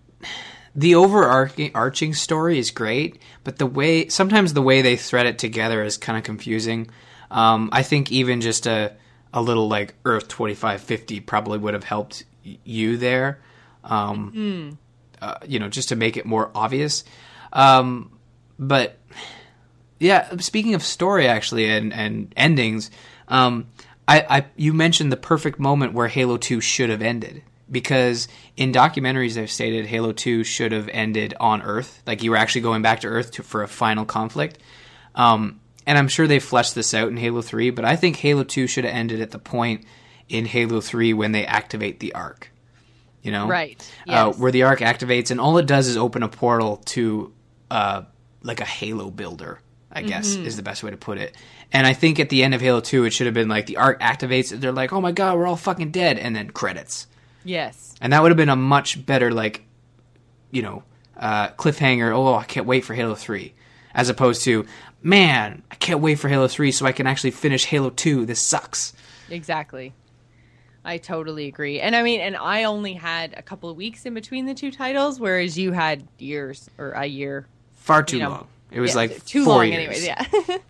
the overarching arching story is great, but the way sometimes the way they thread it together is kind of confusing. Um, I think even just a a little like Earth twenty-five fifty probably would have helped y- you there. Um, mm-hmm. uh, you know, just to make it more obvious. Um, but yeah, speaking of story actually and, and endings, um, I, I you mentioned the perfect moment where Halo two should have ended, because in documentaries they've stated Halo two should have ended on Earth, like you were actually going back to Earth to, for a final conflict. Um, and I'm sure they fleshed this out in Halo three, but I think Halo two should have ended at the point in Halo three when they activate the Ark. You know, right? Uh, Yes. where the Ark activates, and all it does is open a portal to, uh, like a Halo builder, I guess Mm-hmm. is the best way to put it. And I think at the end of Halo two, it should have been like the Ark activates, and they're like, "Oh my god, we're all fucking dead," and then credits. Yes. And that would have been a much better, like, you know, uh, cliffhanger. Oh, I can't wait for Halo three, as opposed to, man, I can't wait for Halo three so I can actually finish Halo two. This sucks. Exactly. I totally agree. And I mean, and I only had a couple of weeks in between the two titles, whereas you had years or a year. Far too You know, long. It was Yeah, like too four long years. anyways, yeah.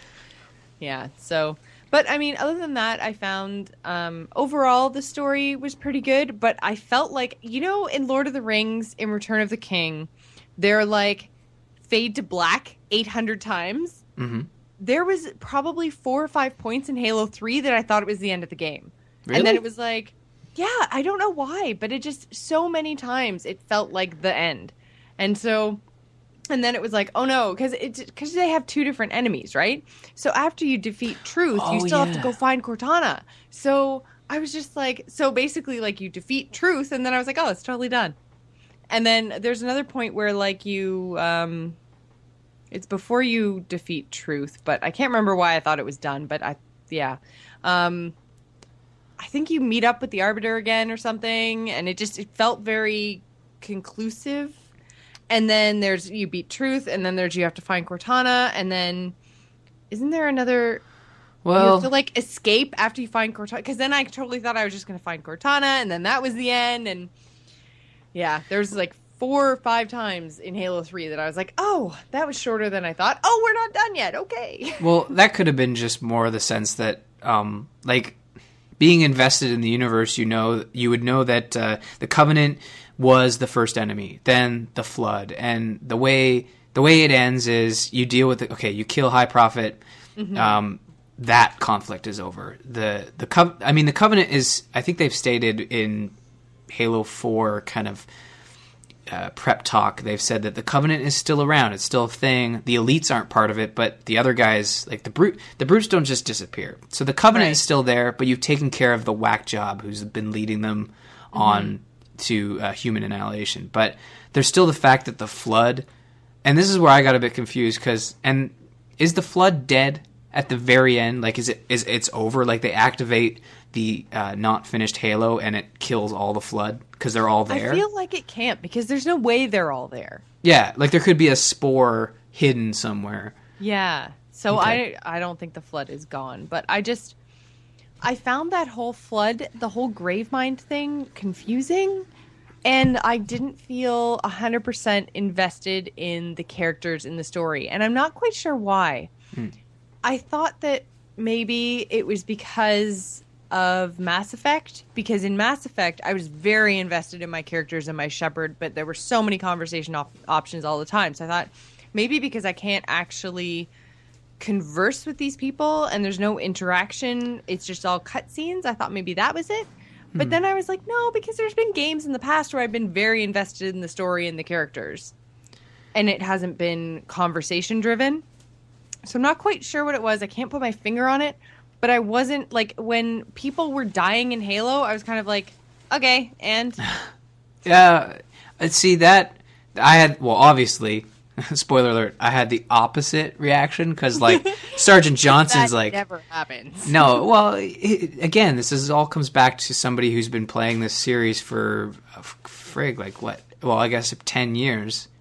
Yeah, so but I mean, other than that, I found um overall the story was pretty good, but I felt like, you know, in Lord of the Rings, in Return of the King, they're like fade to black eight hundred times. Mm-hmm. There was probably four or five points in Halo three that I thought it was the end of the game. Really? And then it was like, yeah, I don't know why, but it just so many times it felt like the end. And so, and then it was like, oh no, because it because they have two different enemies, right? So after you defeat Truth, Oh, you still have yeah. to go find Cortana. So I was just like, so basically, like you defeat Truth, and then I was like, oh, it's totally done. And then there's another point where like you, um, it's before you defeat Truth, but I can't remember why I thought it was done. But I, yeah. Um, I think you meet up with the Arbiter again or something, and it just it felt very conclusive. And then there's you beat Truth, and then there's you have to find Cortana, and then isn't there another? You Well, have to like escape after you find Cortana, because then I totally thought I was just going to find Cortana, and then that was the end. And yeah, there's like four or five times in Halo three that I was like, oh, that was shorter than I thought. Oh, we're not done yet. Okay. well, that could have been just more the sense that, um, like, being invested in the universe, you know, you would know that uh, the Covenant was the first enemy, then the Flood, and the way the way it ends is you deal with it. Okay, you kill High Prophet. Mm-hmm. Um, that conflict is over. The the Co- I mean, the Covenant is. I think they've stated in Halo four kind of uh, prep talk. They've said that the Covenant is still around. It's still a thing. The elites aren't part of it, but the other guys, like the brute, the brutes don't just disappear. So the Covenant Right. is still there, but you've taken care of the whack job who's been leading them on to uh, human annihilation. But there's still the fact that the Flood, and this is where I got a bit confused because, and is the Flood dead at the very end? Like, is it is it's over? Like they activate the uh, not finished Halo and it kills all the Flood because they're all there. I feel like it can't, because there's no way they're all there. Yeah, like there could be a spore hidden somewhere. Yeah. So Okay. I I don't think the Flood is gone, but I just I found that whole Flood, the whole Gravemind thing confusing, and I didn't feel one hundred percent invested in the characters in the story, and I'm not quite sure why. Hmm. I thought that maybe it was because of Mass Effect, because in Mass Effect I was very invested in my characters and my Shepard, but there were so many conversation op- options all the time. So I thought maybe because I can't actually converse with these people and there's no interaction, it's just all cutscenes. I thought maybe that was it. But Hmm. then I was like, no, because there's been games in the past where I've been very invested in the story and the characters, and it hasn't been conversation driven. So I'm not quite sure what it was. I can't put my finger on it, but I wasn't like when people were dying in Halo, I was kind of like, okay, and Yeah, uh, see that I had. Well, obviously, spoiler alert. I had the opposite reaction because, like, Sergeant Johnson's that like, never happens. no. Well, it, again, this is all comes back to somebody who's been playing this series for uh, frig like what? Well, I guess ten years,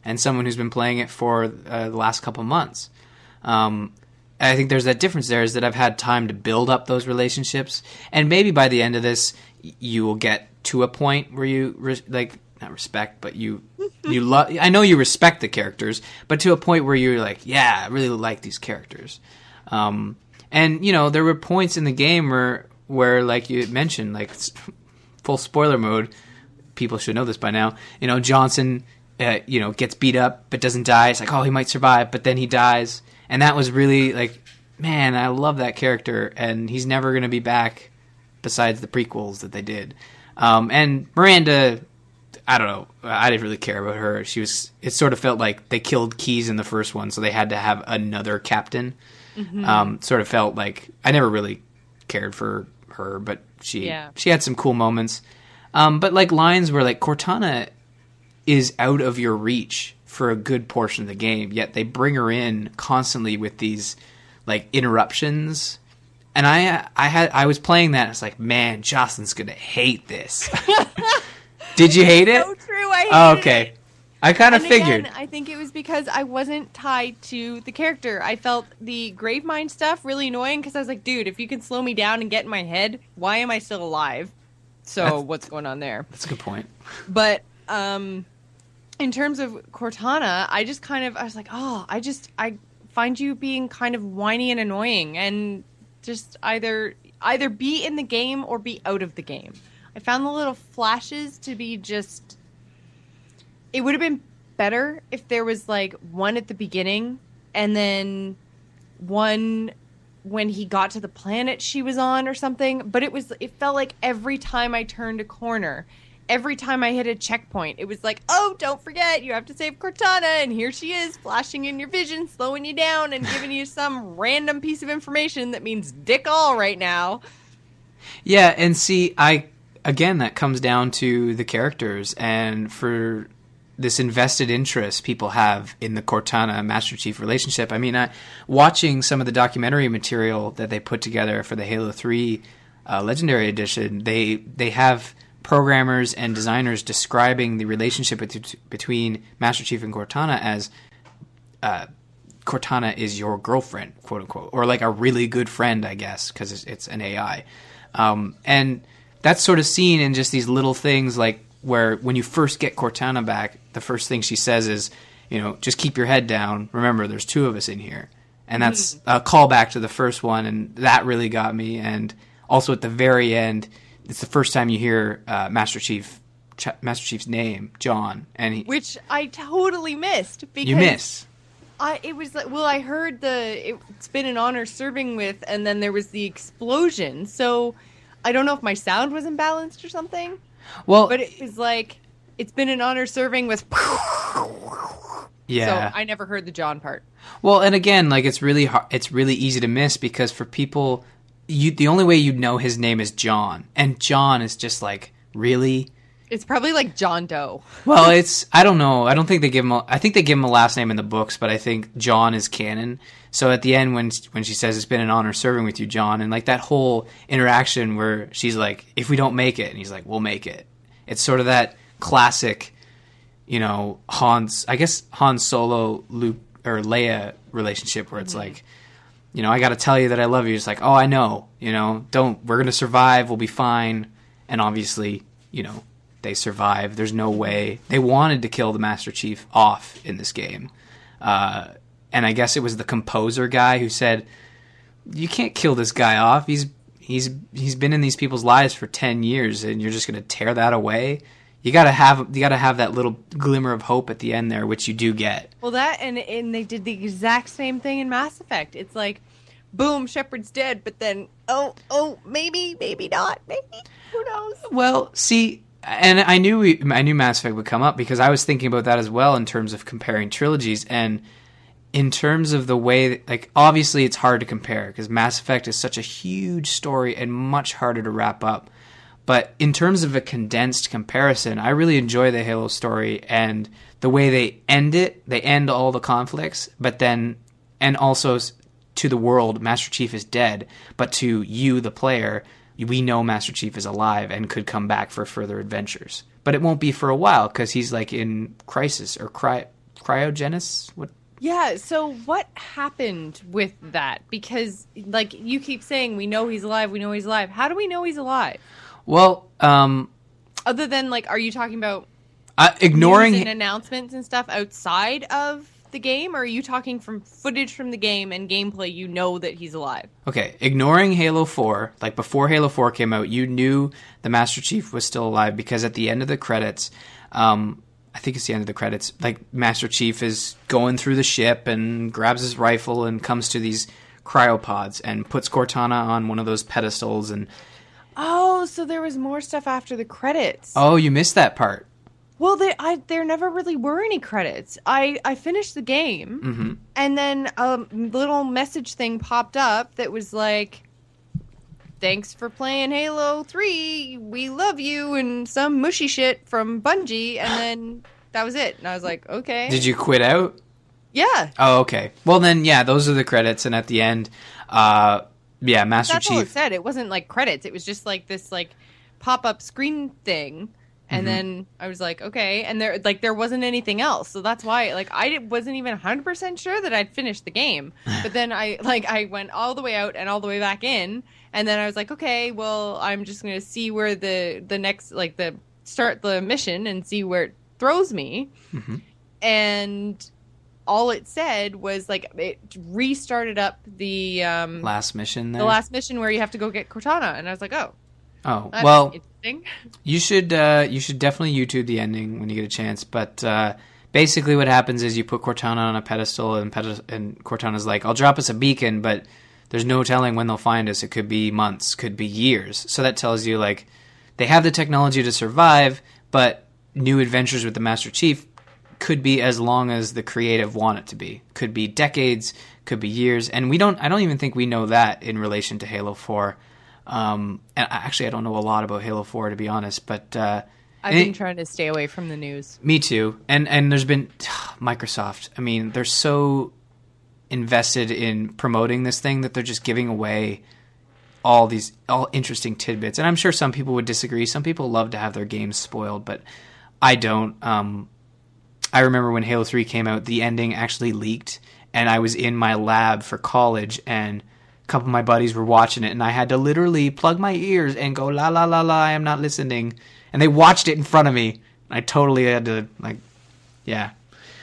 and someone who's been playing it for uh, the last couple months. Um, I think there's that difference there is that I've had time to build up those relationships, and maybe by the end of this, you will get to a point where you re- like not respect, but you you love. I know you respect the characters, but to a point where you're like, yeah, I really like these characters. Um, and you know, there were points in the game where where like you mentioned, like full spoiler mode. People should know this by now. You know, Johnson, uh, you know, gets beat up but doesn't die. It's like, oh, he might survive, but then he dies. And that was really like, man, I love that character, and he's never going to be back besides the prequels that they did. Um, and Miranda, I don't know, I didn't really care about her. She was, it sort of felt like they killed Keyes in the first one, so they had to have another captain. Mm-hmm. Um, sort of felt like, I never really cared for her, but she yeah. she had some cool moments. Um, but like lines where like Cortana is out of your reach for a good portion of the game, yet they bring her in constantly with these like interruptions. And I I had I was playing that and it's like, man, Jocelyn's gonna hate this. Did you hate it? So true, I hated oh, okay. it. I kind of and figured. Again, I think it was because I wasn't tied to the character. I felt the Gravemind stuff really annoying because I was like, dude, if you can slow me down and get in my head, why am I still alive? So that's, what's going on there? That's a good point. But um, in terms of Cortana, I just kind of, I was like, oh, I just, I find you being kind of whiny and annoying and just either either be in the game or be out of the game. I found the little flashes to be just, it would have been better if there was like one at the beginning and then one when he got to the planet she was on or something, but it was it felt like every time I turned a corner, every time I hit a checkpoint, it was like, oh, don't forget, you have to save Cortana, and here she is flashing in your vision, slowing you down and giving you some random piece of information that means dick all right now. Yeah, and see, I again, that comes down to the characters and for this invested interest people have in the Cortana Master Chief relationship. I mean, I, watching some of the documentary material that they put together for the Halo three uh, Legendary Edition, they they have programmers and designers describing the relationship bet- between Master Chief and Cortana as uh, Cortana is your girlfriend, quote unquote, or like a really good friend, I guess, because it's, it's an A I. Um, and that's sort of seen in just these little things like where when you first get Cortana back, the first thing she says is, you know, just keep your head down. Remember, there's two of us in here. And that's mm-hmm. a callback to the first one, and that really got me. And also at the very end, it's the first time you hear uh, Master Chief, Ch- Master Chief's name, John. and he, Which I totally missed. Because you missed. I, it was like, well, I heard the, it's been an honor serving with, and then there was the explosion. So I don't know if my sound was imbalanced or something. Well, but it was like, it's been an honor serving with. Yeah. So I never heard the John part. Well, and again, like it's really hard, it's really easy to miss because for people, you the only way you know his name is John, and John is just like really. It's probably like John Doe. Well, it's I don't know. I don't think they give him. A, I think they give him a last name in the books, but I think John is canon. So at the end, when when she says it's been an honor serving with you, John, and like that whole interaction where she's like, "If we don't make it," and he's like, "We'll make it." It's sort of that classic, you know, Han's. I guess Han Solo, Luke, or Leia relationship where it's mm-hmm. like, you know, I got to tell you that I love you. It's like, oh, I know. You know, don't. We're gonna survive. We'll be fine. And obviously, you know, they survive. There's no way they wanted to kill the Master Chief off in this game. Uh, And I guess it was the composer guy who said, "You can't kill this guy off. He's he's he's been in these people's lives for ten years, and you're just going to tear that away. You got to have you got to have that little glimmer of hope at the end there, which you do get." Well, that and and they did the exact same thing in Mass Effect. It's like, boom, Shepard's dead, but then oh oh maybe maybe not, maybe who knows? Well, see. And I knew we, I knew Mass Effect would come up because I was thinking about that as well in terms of comparing trilogies and. In terms of the way, that, like, obviously it's hard to compare because Mass Effect is such a huge story and much harder to wrap up. But in terms of a condensed comparison, I really enjoy the Halo story and the way they end it. They end all the conflicts, but then, and also to the world, Master Chief is dead. But to you, the player, we know Master Chief is alive and could come back for further adventures. But it won't be for a while because he's like in crisis or cry. cryogenis. What? Yeah, so what happened with that? Because, like, you keep saying, we know he's alive, we know he's alive. How do we know he's alive? Well, um... Other than, like, are you talking about uh, ignoring news and announcements and stuff outside of the game? Or are you talking from footage from the game and gameplay, you know that he's alive? Okay, ignoring Halo four, like, before Halo four came out, you knew the Master Chief was still alive because at the end of the credits... um I think it's the end of the credits. Like, Master Chief is going through the ship and grabs his rifle and comes to these cryopods and puts Cortana on one of those pedestals. And oh, so there was more stuff after the credits. oh, you missed that part. Well, they, I, there never really were any credits. I, I finished the game, Mm-hmm. and then a little message thing popped up that was like, thanks for playing Halo three, we love you, and some mushy shit from Bungie, and then that was it. And I was like, okay. Did you quit out? Yeah. Oh, okay. Well, then, yeah, those are the credits, and at the end, uh, yeah, Master That's Chief... all it said. It wasn't like credits. It was just like this like pop-up screen thing. And Mm-hmm. then I was like, okay. And there like there wasn't anything else. So that's why like I wasn't even one hundred percent sure that I'd finished the game. But then I like I went all the way out and all the way back in. And then I was like, okay, well, I'm just going to see where the the next like the start the mission and see where it throws me. Mm-hmm. And all it said was like it restarted up the um last mission there? the last mission where you have to go get Cortana. And I was like, oh, Oh, that's well, interesting. you should uh, you should definitely YouTube the ending when you get a chance. But uh, basically what happens is you put Cortana on a pedestal, and, pedest- and Cortana's like, I'll drop us a beacon, but there's no telling when they'll find us. It could be months, could be years. So that tells you, like, they have the technology to survive, but new adventures with the Master Chief could be as long as the creative want it to be. Could be decades, could be years. And we don't. I don't even think we know that in relation to Halo four. Um, and actually, I don't know a lot about Halo four, to be honest, but... Uh, I've and been it- trying to stay away from the news. Me too. And and there's been... Microsoft, I mean, they're so invested in promoting this thing that they're just giving away all these all interesting tidbits. And I'm sure some people would disagree. Some people love to have their games spoiled, but I don't. Um, I remember when Halo three came out, the ending actually leaked, and I was in my lab for college, and a couple of my buddies were watching it, and I had to literally plug my ears and go, la, la, la, la, I am not listening. And they watched it in front of me. I totally had to, like, yeah.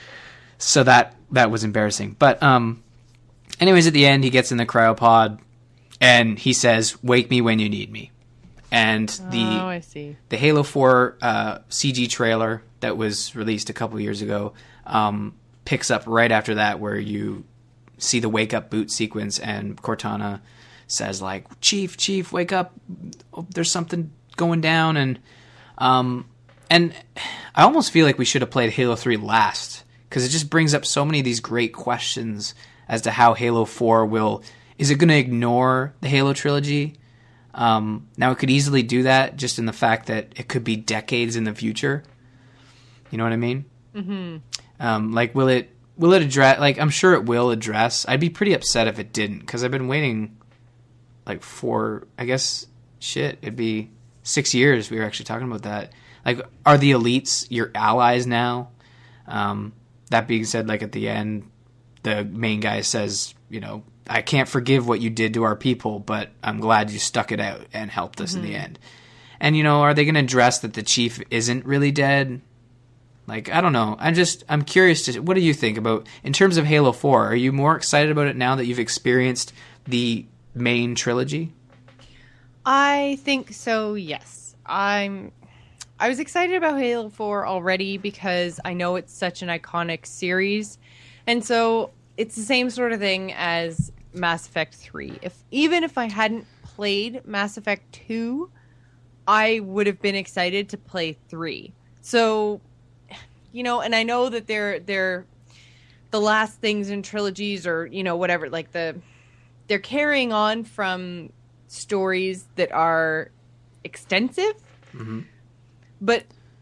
So that that was embarrassing. But um, anyways, at the end, he gets in the cryopod, and he says, wake me when you need me. And the Oh, I see. the Halo four uh, C G trailer that was released a couple years ago um, picks up right after that, where you see the wake up boot sequence, and Cortana says, like, Chief, Chief, wake up. Oh, there's something going down. And um, and I almost feel like we should have played Halo three last, because it just brings up so many of these great questions as to how Halo four will... Is it going to ignore the Halo trilogy? Um, now, it could easily do that just in the fact that it could be decades in the future. You know what I mean? Mm-hmm. Um, like, will it will it address... Like, I'm sure it will address... I'd be pretty upset if it didn't, because I've been waiting, like, for... I guess, shit, it'd be six years we were actually talking about that. Like, are the elites your allies now? Um, that being said, like, at the end, the main guy says, you know... I can't forgive what you did to our people, but I'm glad you stuck it out and helped us mm-hmm. in the end. And, you know, are they going to address that the chief isn't really dead? Like, I don't know. I'm just, I'm curious to, what do you think about, in terms of Halo four, are you more excited about it now that you've experienced the main trilogy? I think so, yes. I'm, I was excited about Halo four already because I know it's such an iconic series. And so it's the same sort of thing as Mass Effect three. If even if I hadn't played Mass Effect two, I would have been excited to play three. So, you know, and I know that they're they're the last things in trilogies, or, you know, whatever, like the they're carrying on from stories that are extensive. Mm-hmm. But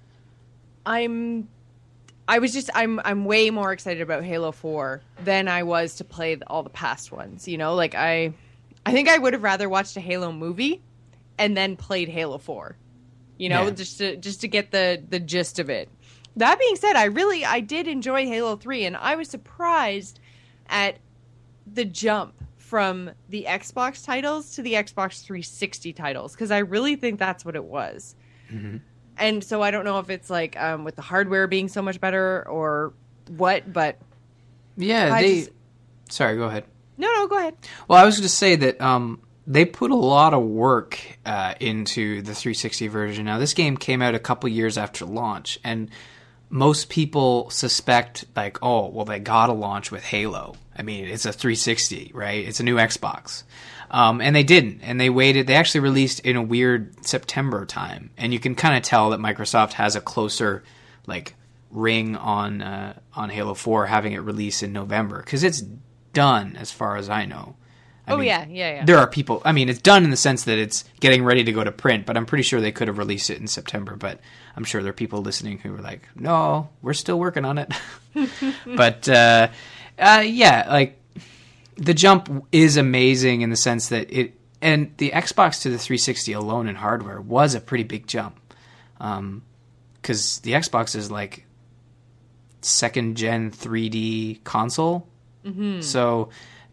I'm I was just I'm I'm way more excited about Halo four than I was to play all the past ones. You know, like I I think I would have rather watched a Halo movie and then played Halo four. You know, yeah. just to just to get the the gist of it. That being said, I really I did enjoy Halo three, and I was surprised at the jump from the Xbox titles to the Xbox three sixty titles, because I really think that's what it was. Mm-hmm. And so I don't know if it's like um, with the hardware being so much better or what, but yeah, I they. just- Sorry, go ahead. no, no, go ahead. Well, I was going to say that um, they put a lot of work uh, into the three sixty version. Now, this game came out a couple years after launch, and most people suspect, like, oh, well, they got to launch with Halo. I mean, it's a three sixty, right? It's a new Xbox. Um, and they didn't. And they waited. They actually released in a weird September time. And you can kind of tell that Microsoft has a closer, like, ring on uh, on Halo four, having it release in November. Because it's done, as far as I know. I oh, mean, yeah, yeah, yeah. There are people... I mean, it's done in the sense that it's getting ready to go to print, but I'm pretty sure they could have released it in September. But I'm sure there are people listening who were like, no, we're still working on it. But, uh, uh, yeah, like, the jump is amazing in the sense that it... And the Xbox to the three sixty alone in hardware was a pretty big jump. Um, because the Xbox is, like, second-gen three D console. Mm-hmm. So...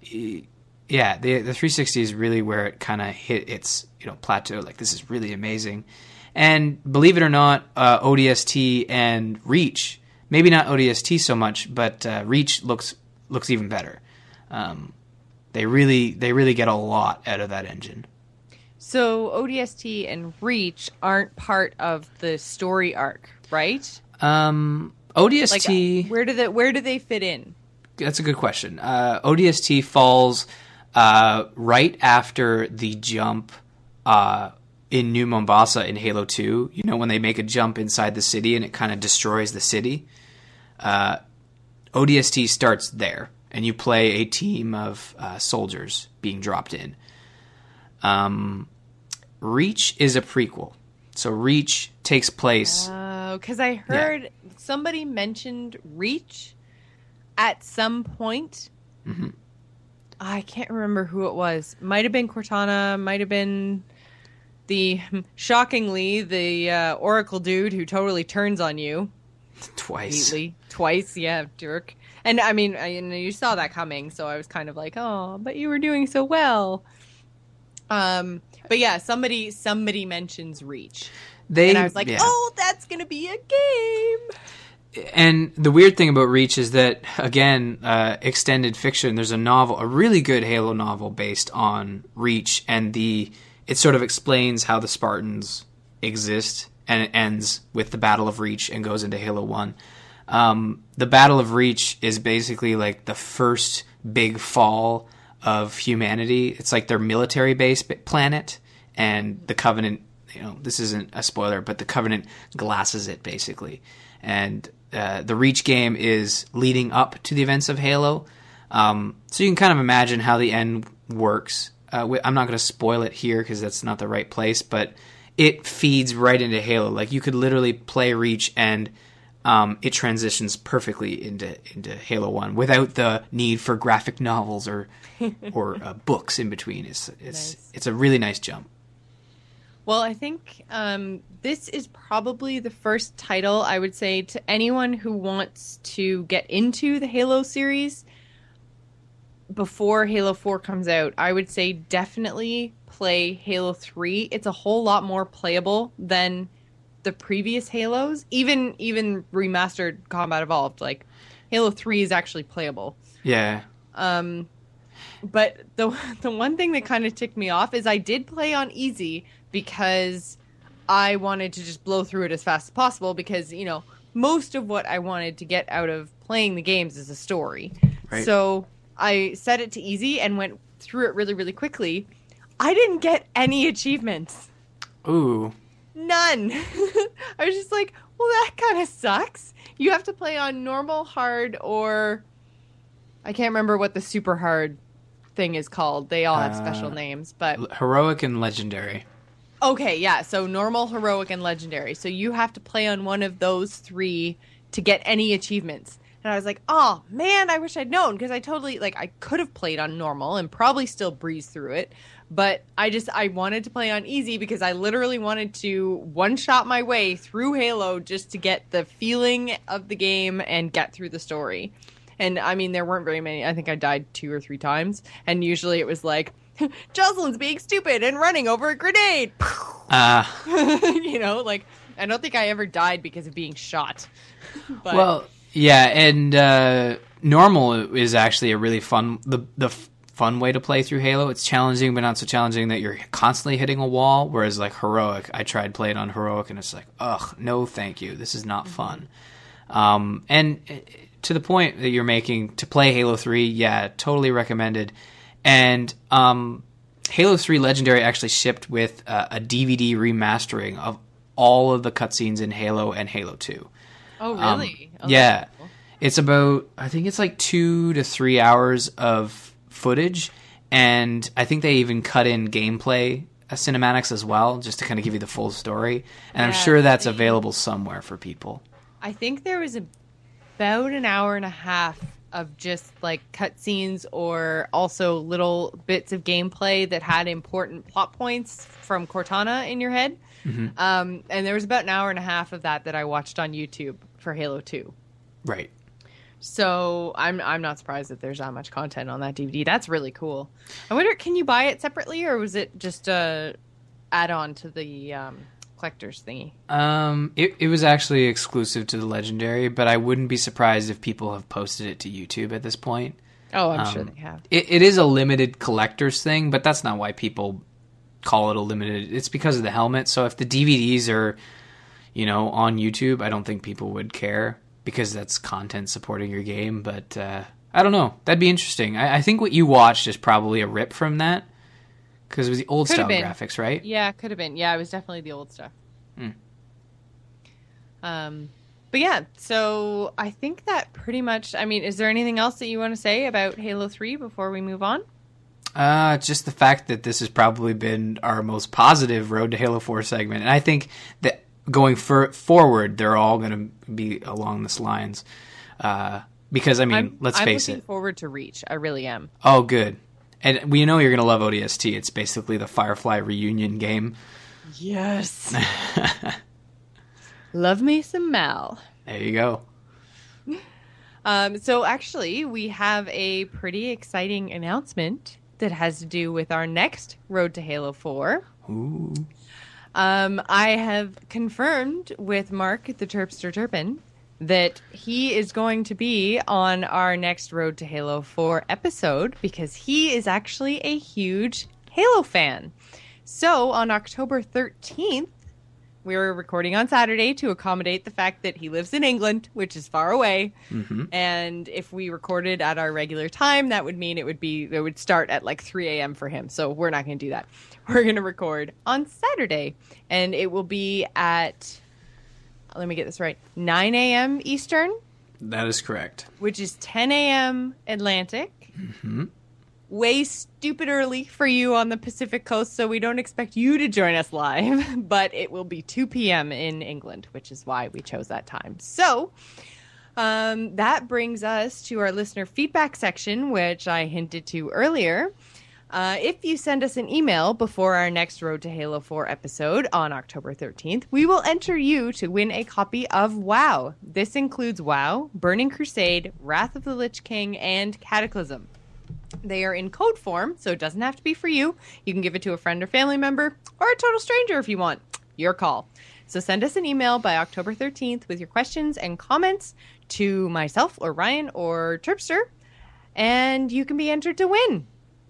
Yeah, the the three sixty is really where it kind of hit its, you know, plateau. Like, this is really amazing. And believe it or not, uh, O D S T and Reach, maybe not O D S T so much, but uh, Reach looks looks even better. Um, they really they really get a lot out of that engine. So O D S T and Reach aren't part of the story arc, right? Um, O D S T... Like, where do they where do they fit in? That's a good question. Uh, O D S T falls uh, right after the jump uh, in New Mombasa in Halo two. You know, when they make a jump inside the city and it kind of destroys the city. Uh, O D S T starts there, and you play a team of uh, soldiers being dropped in. Um, Reach is a prequel. So Reach takes place... Oh, because I heard somebody mentioned Reach at some point. Mm-hmm. I can't remember who it was. Might have been Cortana. Might have been the, shockingly, the uh, Oracle dude who totally turns on you. Twice. Immediately. Twice, yeah, jerk. And I mean, I, you know, you saw that coming, so I was kind of like, oh, but you were doing so well. Um, but yeah, somebody somebody mentions Reach. They, and I was like, yeah. oh, that's going to be a game. And the weird thing about Reach is that, again, uh, extended fiction, there's a novel, a really good Halo novel based on Reach, and the it sort of explains how the Spartans exist, and it ends with the Battle of Reach and goes into Halo one. Um, the Battle of Reach is basically like the first big fall of humanity. It's like their military base planet, and the Covenant, you know, this isn't a spoiler, but the Covenant glasses it, basically. And uh, the Reach game is leading up to the events of Halo. Um, so you can kind of imagine how the end works. Uh, I'm not going to spoil it here because that's not the right place, but it feeds right into Halo. Like, you could literally play Reach and um, it transitions perfectly into into Halo one without the need for graphic novels or or uh, books in between. It's it's Nice. it's a really nice jump. Well, I think um, this is probably the first title I would say to anyone who wants to get into the Halo series before Halo four comes out. I would say definitely play Halo three. It's a whole lot more playable than the previous Halos. Even even remastered Combat Evolved, like Halo three is actually playable. Yeah. Um, but the the one thing that kind of ticked me off is I did play on easy because I wanted to just blow through it as fast as possible because, you know, most of what I wanted to get out of playing the games is a story. Right. So I set it to easy and went through it really, really quickly. I didn't get any achievements. Ooh. None. I was just like, well, that kind of sucks. You have to play on normal, hard, or I can't remember what the super hard thing is called. They all have special Uh, names, but Heroic and legendary. okay, yeah. So normal, heroic, and legendary. So you have to play on one of those three to get any achievements. And I was like, oh, man, I wish I'd known, because I totally, like, I could have played on normal and probably still breezed through it. But I just, I wanted to play on easy because I literally wanted to one-shot my way through Halo just to get the feeling of the game and get through the story. And, I mean, there weren't very many. I think I died two or three times. And usually it was like, Jocelyn's being stupid and running over a grenade. Uh, you know, like, I don't think I ever died because of being shot. But, well, yeah, and uh, normal is actually a really fun, the the fun way to play through Halo. It's challenging, but not so challenging that you're constantly hitting a wall, whereas, like, Heroic, I tried playing on Heroic, and it's like, ugh, no thank you. This is not fun. Um, and to the point that you're making, to play Halo three, yeah, totally recommended. And um, Halo three Legendary actually shipped with uh, a D V D remastering of all of the cutscenes in Halo and Halo two. Oh, really? Um, oh, yeah. cool. It's about, I think it's like two to three hours of footage, and I think they even cut in gameplay uh, cinematics as well, just to kind of give you the full story. And I'm Yeah, sure that's they- available somewhere for people. I think there was about an hour and a half of just like cutscenes or also little bits of gameplay that had important plot points from Cortana in your head. Mm-hmm. Um, and there was about an hour and a half of that that I watched on YouTube for Halo two. Right. So I'm I'm not surprised that there's that much content on that D V D. That's really cool. I wonder, can you buy it separately, or was it just a add-on to the um, collector's thingy? Um, it, it was actually exclusive to the Legendary, but I wouldn't be surprised if people have posted it to YouTube at this point. Oh, I'm sure Um, they have. It, it is a limited collector's thing, but that's not why people call it a limited. It's because of the helmet. So if the D V Ds are, you know, on YouTube, I don't think people would care because that's content supporting your game. But uh, I don't know. That'd be interesting. I, I think what you watched is probably a rip from that because it was the old Could have style been. graphics, right? Yeah, could have been. Yeah, it was definitely the old stuff. Mm. Um, but yeah, so I think that pretty much. I mean, is there anything else that you want to say about Halo three before we move on? Uh, just the fact that this has probably been our most positive Road to Halo four segment. And I think that going for, forward, they're all going to be along this lines. Uh, because, I mean, I'm, let's I'm face looking it. forward to Reach. I really am. Oh, good. And we know you're going to love O D S T. It's basically the Firefly reunion game. Yes. Love me some Mal. There you go. Um, so actually, we have a pretty exciting announcement that has to do with our next Road to Halo four. Ooh. Um, I have confirmed with Mark, the Terpster Turpin, that he is going to be on our next Road to Halo four episode because he is actually a huge Halo fan. So on October thirteenth, we were recording on Saturday to accommodate the fact that he lives in England, which is far away. Mm-hmm. And if we recorded at our regular time, that would mean it would be it would start at like three a.m. for him. So we're not going to do that. We're going to record on Saturday, and it will be at, let me get this right, nine a.m. Eastern, That is correct. which is ten a.m. Atlantic. Mm-hmm. Way stupid early for you on the Pacific Coast, so we don't expect you to join us live, but it will be two p.m. in England, which is why we chose that time. So um, that brings us to our listener feedback section, which I hinted to earlier. Uh, if you send us an email before our next Road to Halo four episode on October thirteenth, we will enter you to win a copy of WoW. This includes WoW, Burning Crusade, Wrath of the Lich King, and Cataclysm. They are in code form, so it doesn't have to be for you. You can give it to a friend or family member, or a total stranger if you want. Your call. So send us an email by October thirteenth with your questions and comments to myself or Ryan or Terpster, and you can be entered to win.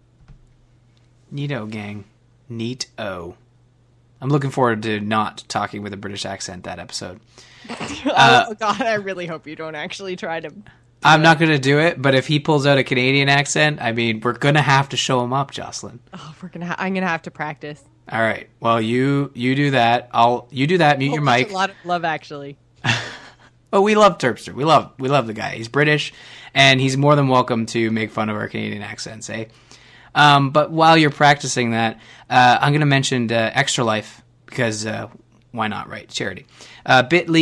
Neato, gang. Neat-o. I'm looking forward to not talking with a British accent that episode. Uh, oh, God, I really hope you don't actually try to... I'm not going to do it, but if he pulls out a Canadian accent, I mean, we're going to have to show him up, Jocelyn. Oh, we're gonna. Ha- I'm gonna have to practice. All right. Well, you you do that. I'll you do that. Mute your Oh, there's mic. A lot of love, actually. But we love Terpster. We love we love the guy. He's British, and he's more than welcome to make fun of our Canadian accents, eh? Um, but while you're practicing that, uh, I'm going to mention uh, Extra Life because uh, why not, right? Charity. Uh, bit.ly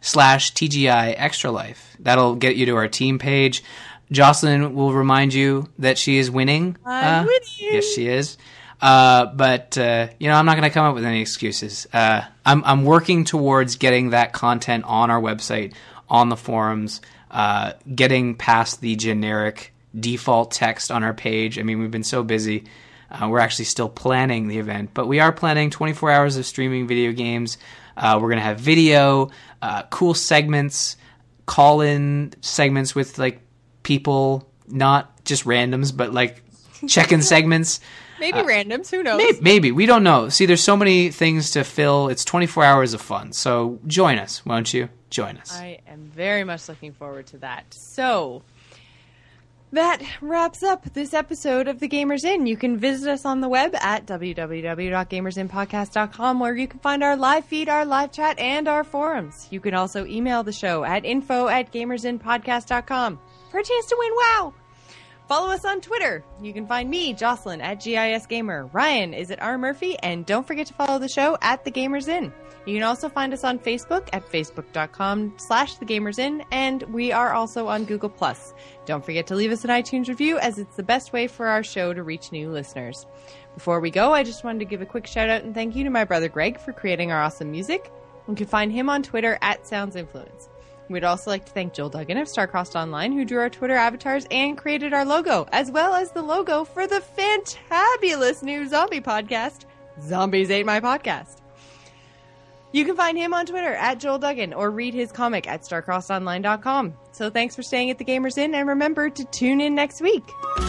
slash T G I Extra Life. That'll get you to our team page. Jocelyn will remind you that she is winning. I'm uh, winning. Yes, she is. Uh, but, uh, you know, I'm not going to come up with any excuses. Uh, I'm, I'm working towards getting that content on our website, on the forums, uh, getting past the generic default text on our page. I mean, we've been so busy. Uh, we're actually still planning the event, but we are planning twenty-four hours of streaming video games. Uh, we're going to have video, uh, cool segments, call-in segments with, like, people, not just randoms, but, like, check-in segments. Maybe Uh, randoms. Who knows? Maybe, maybe. We don't know. See, there's so many things to fill. It's twenty-four hours of fun. So join us, won't you? Join us. I am very much looking forward to that. So that wraps up this episode of The Gamers Inn. You can visit us on the web at w w w dot gamers in podcast dot com, where you can find our live feed, our live chat, and our forums. You can also email the show at info at gamers in podcast dot com for a chance to win WoW. Follow us on Twitter. You can find me, Jocelyn, at G I S Gamer. Ryan is at R Murphy, and don't forget to follow the show at The Gamers Inn. You can also find us on Facebook at facebook.com slash The Gamers Inn, and we are also on Google Plus. Don't forget to leave us an iTunes review, as it's the best way for our show to reach new listeners. Before we go, I just wanted to give a quick shout out and thank you to my brother Greg for creating our awesome music. You can find him on Twitter at Sounds Influence. We'd also like to thank Joel Duggan of Starcrossed Online, who drew our Twitter avatars and created our logo, as well as the logo for the fantabulous new zombie podcast, Zombies Ate My Podcast. You can find him on Twitter at Joel Duggan or read his comic at starcrossed online dot com. So thanks for staying at the Gamers Inn, and remember to tune in next week.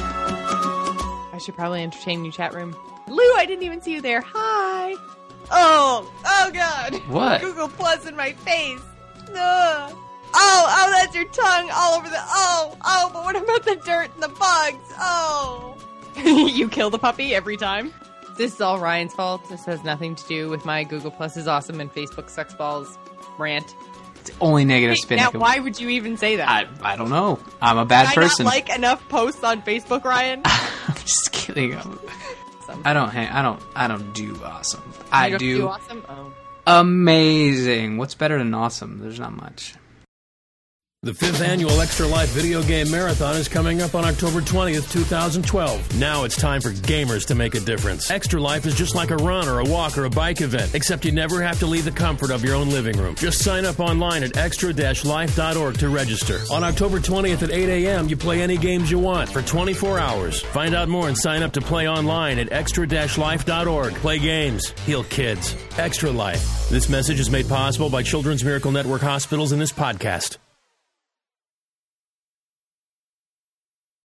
I should probably entertain you, chat room. Lou, I didn't even see you there. Hi. Oh, oh God. What? Google Plus in my face. Ugh. Oh, oh, that's your tongue all over the... Oh, oh, but what about the dirt and the bugs? Oh. You kill the puppy every time? This is all Ryan's fault. This has nothing to do with my Google Plus is awesome and Facebook sucks balls rant. It's only negative spin. Now, why would you even say that? I, I don't know. I'm a bad Did person. I not like enough posts on Facebook, Ryan? I'm just kidding. I'm, I don't hang, I don't I don't do awesome. You I don't do, do awesome? Oh. amazing. What's better than awesome? There's not much. The fifth annual Extra Life Video Game Marathon is coming up on October twentieth, twenty twelve. Now it's time for gamers to make a difference. Extra Life is just like a run or a walk or a bike event, except you never have to leave the comfort of your own living room. Just sign up online at extra dash life dot org to register. On October twentieth at eight a.m., you play any games you want for twenty-four hours. Find out more and sign up to play online at extra dash life dot org. Play games, heal kids. Extra Life. This message is made possible by Children's Miracle Network Hospitals and this podcast.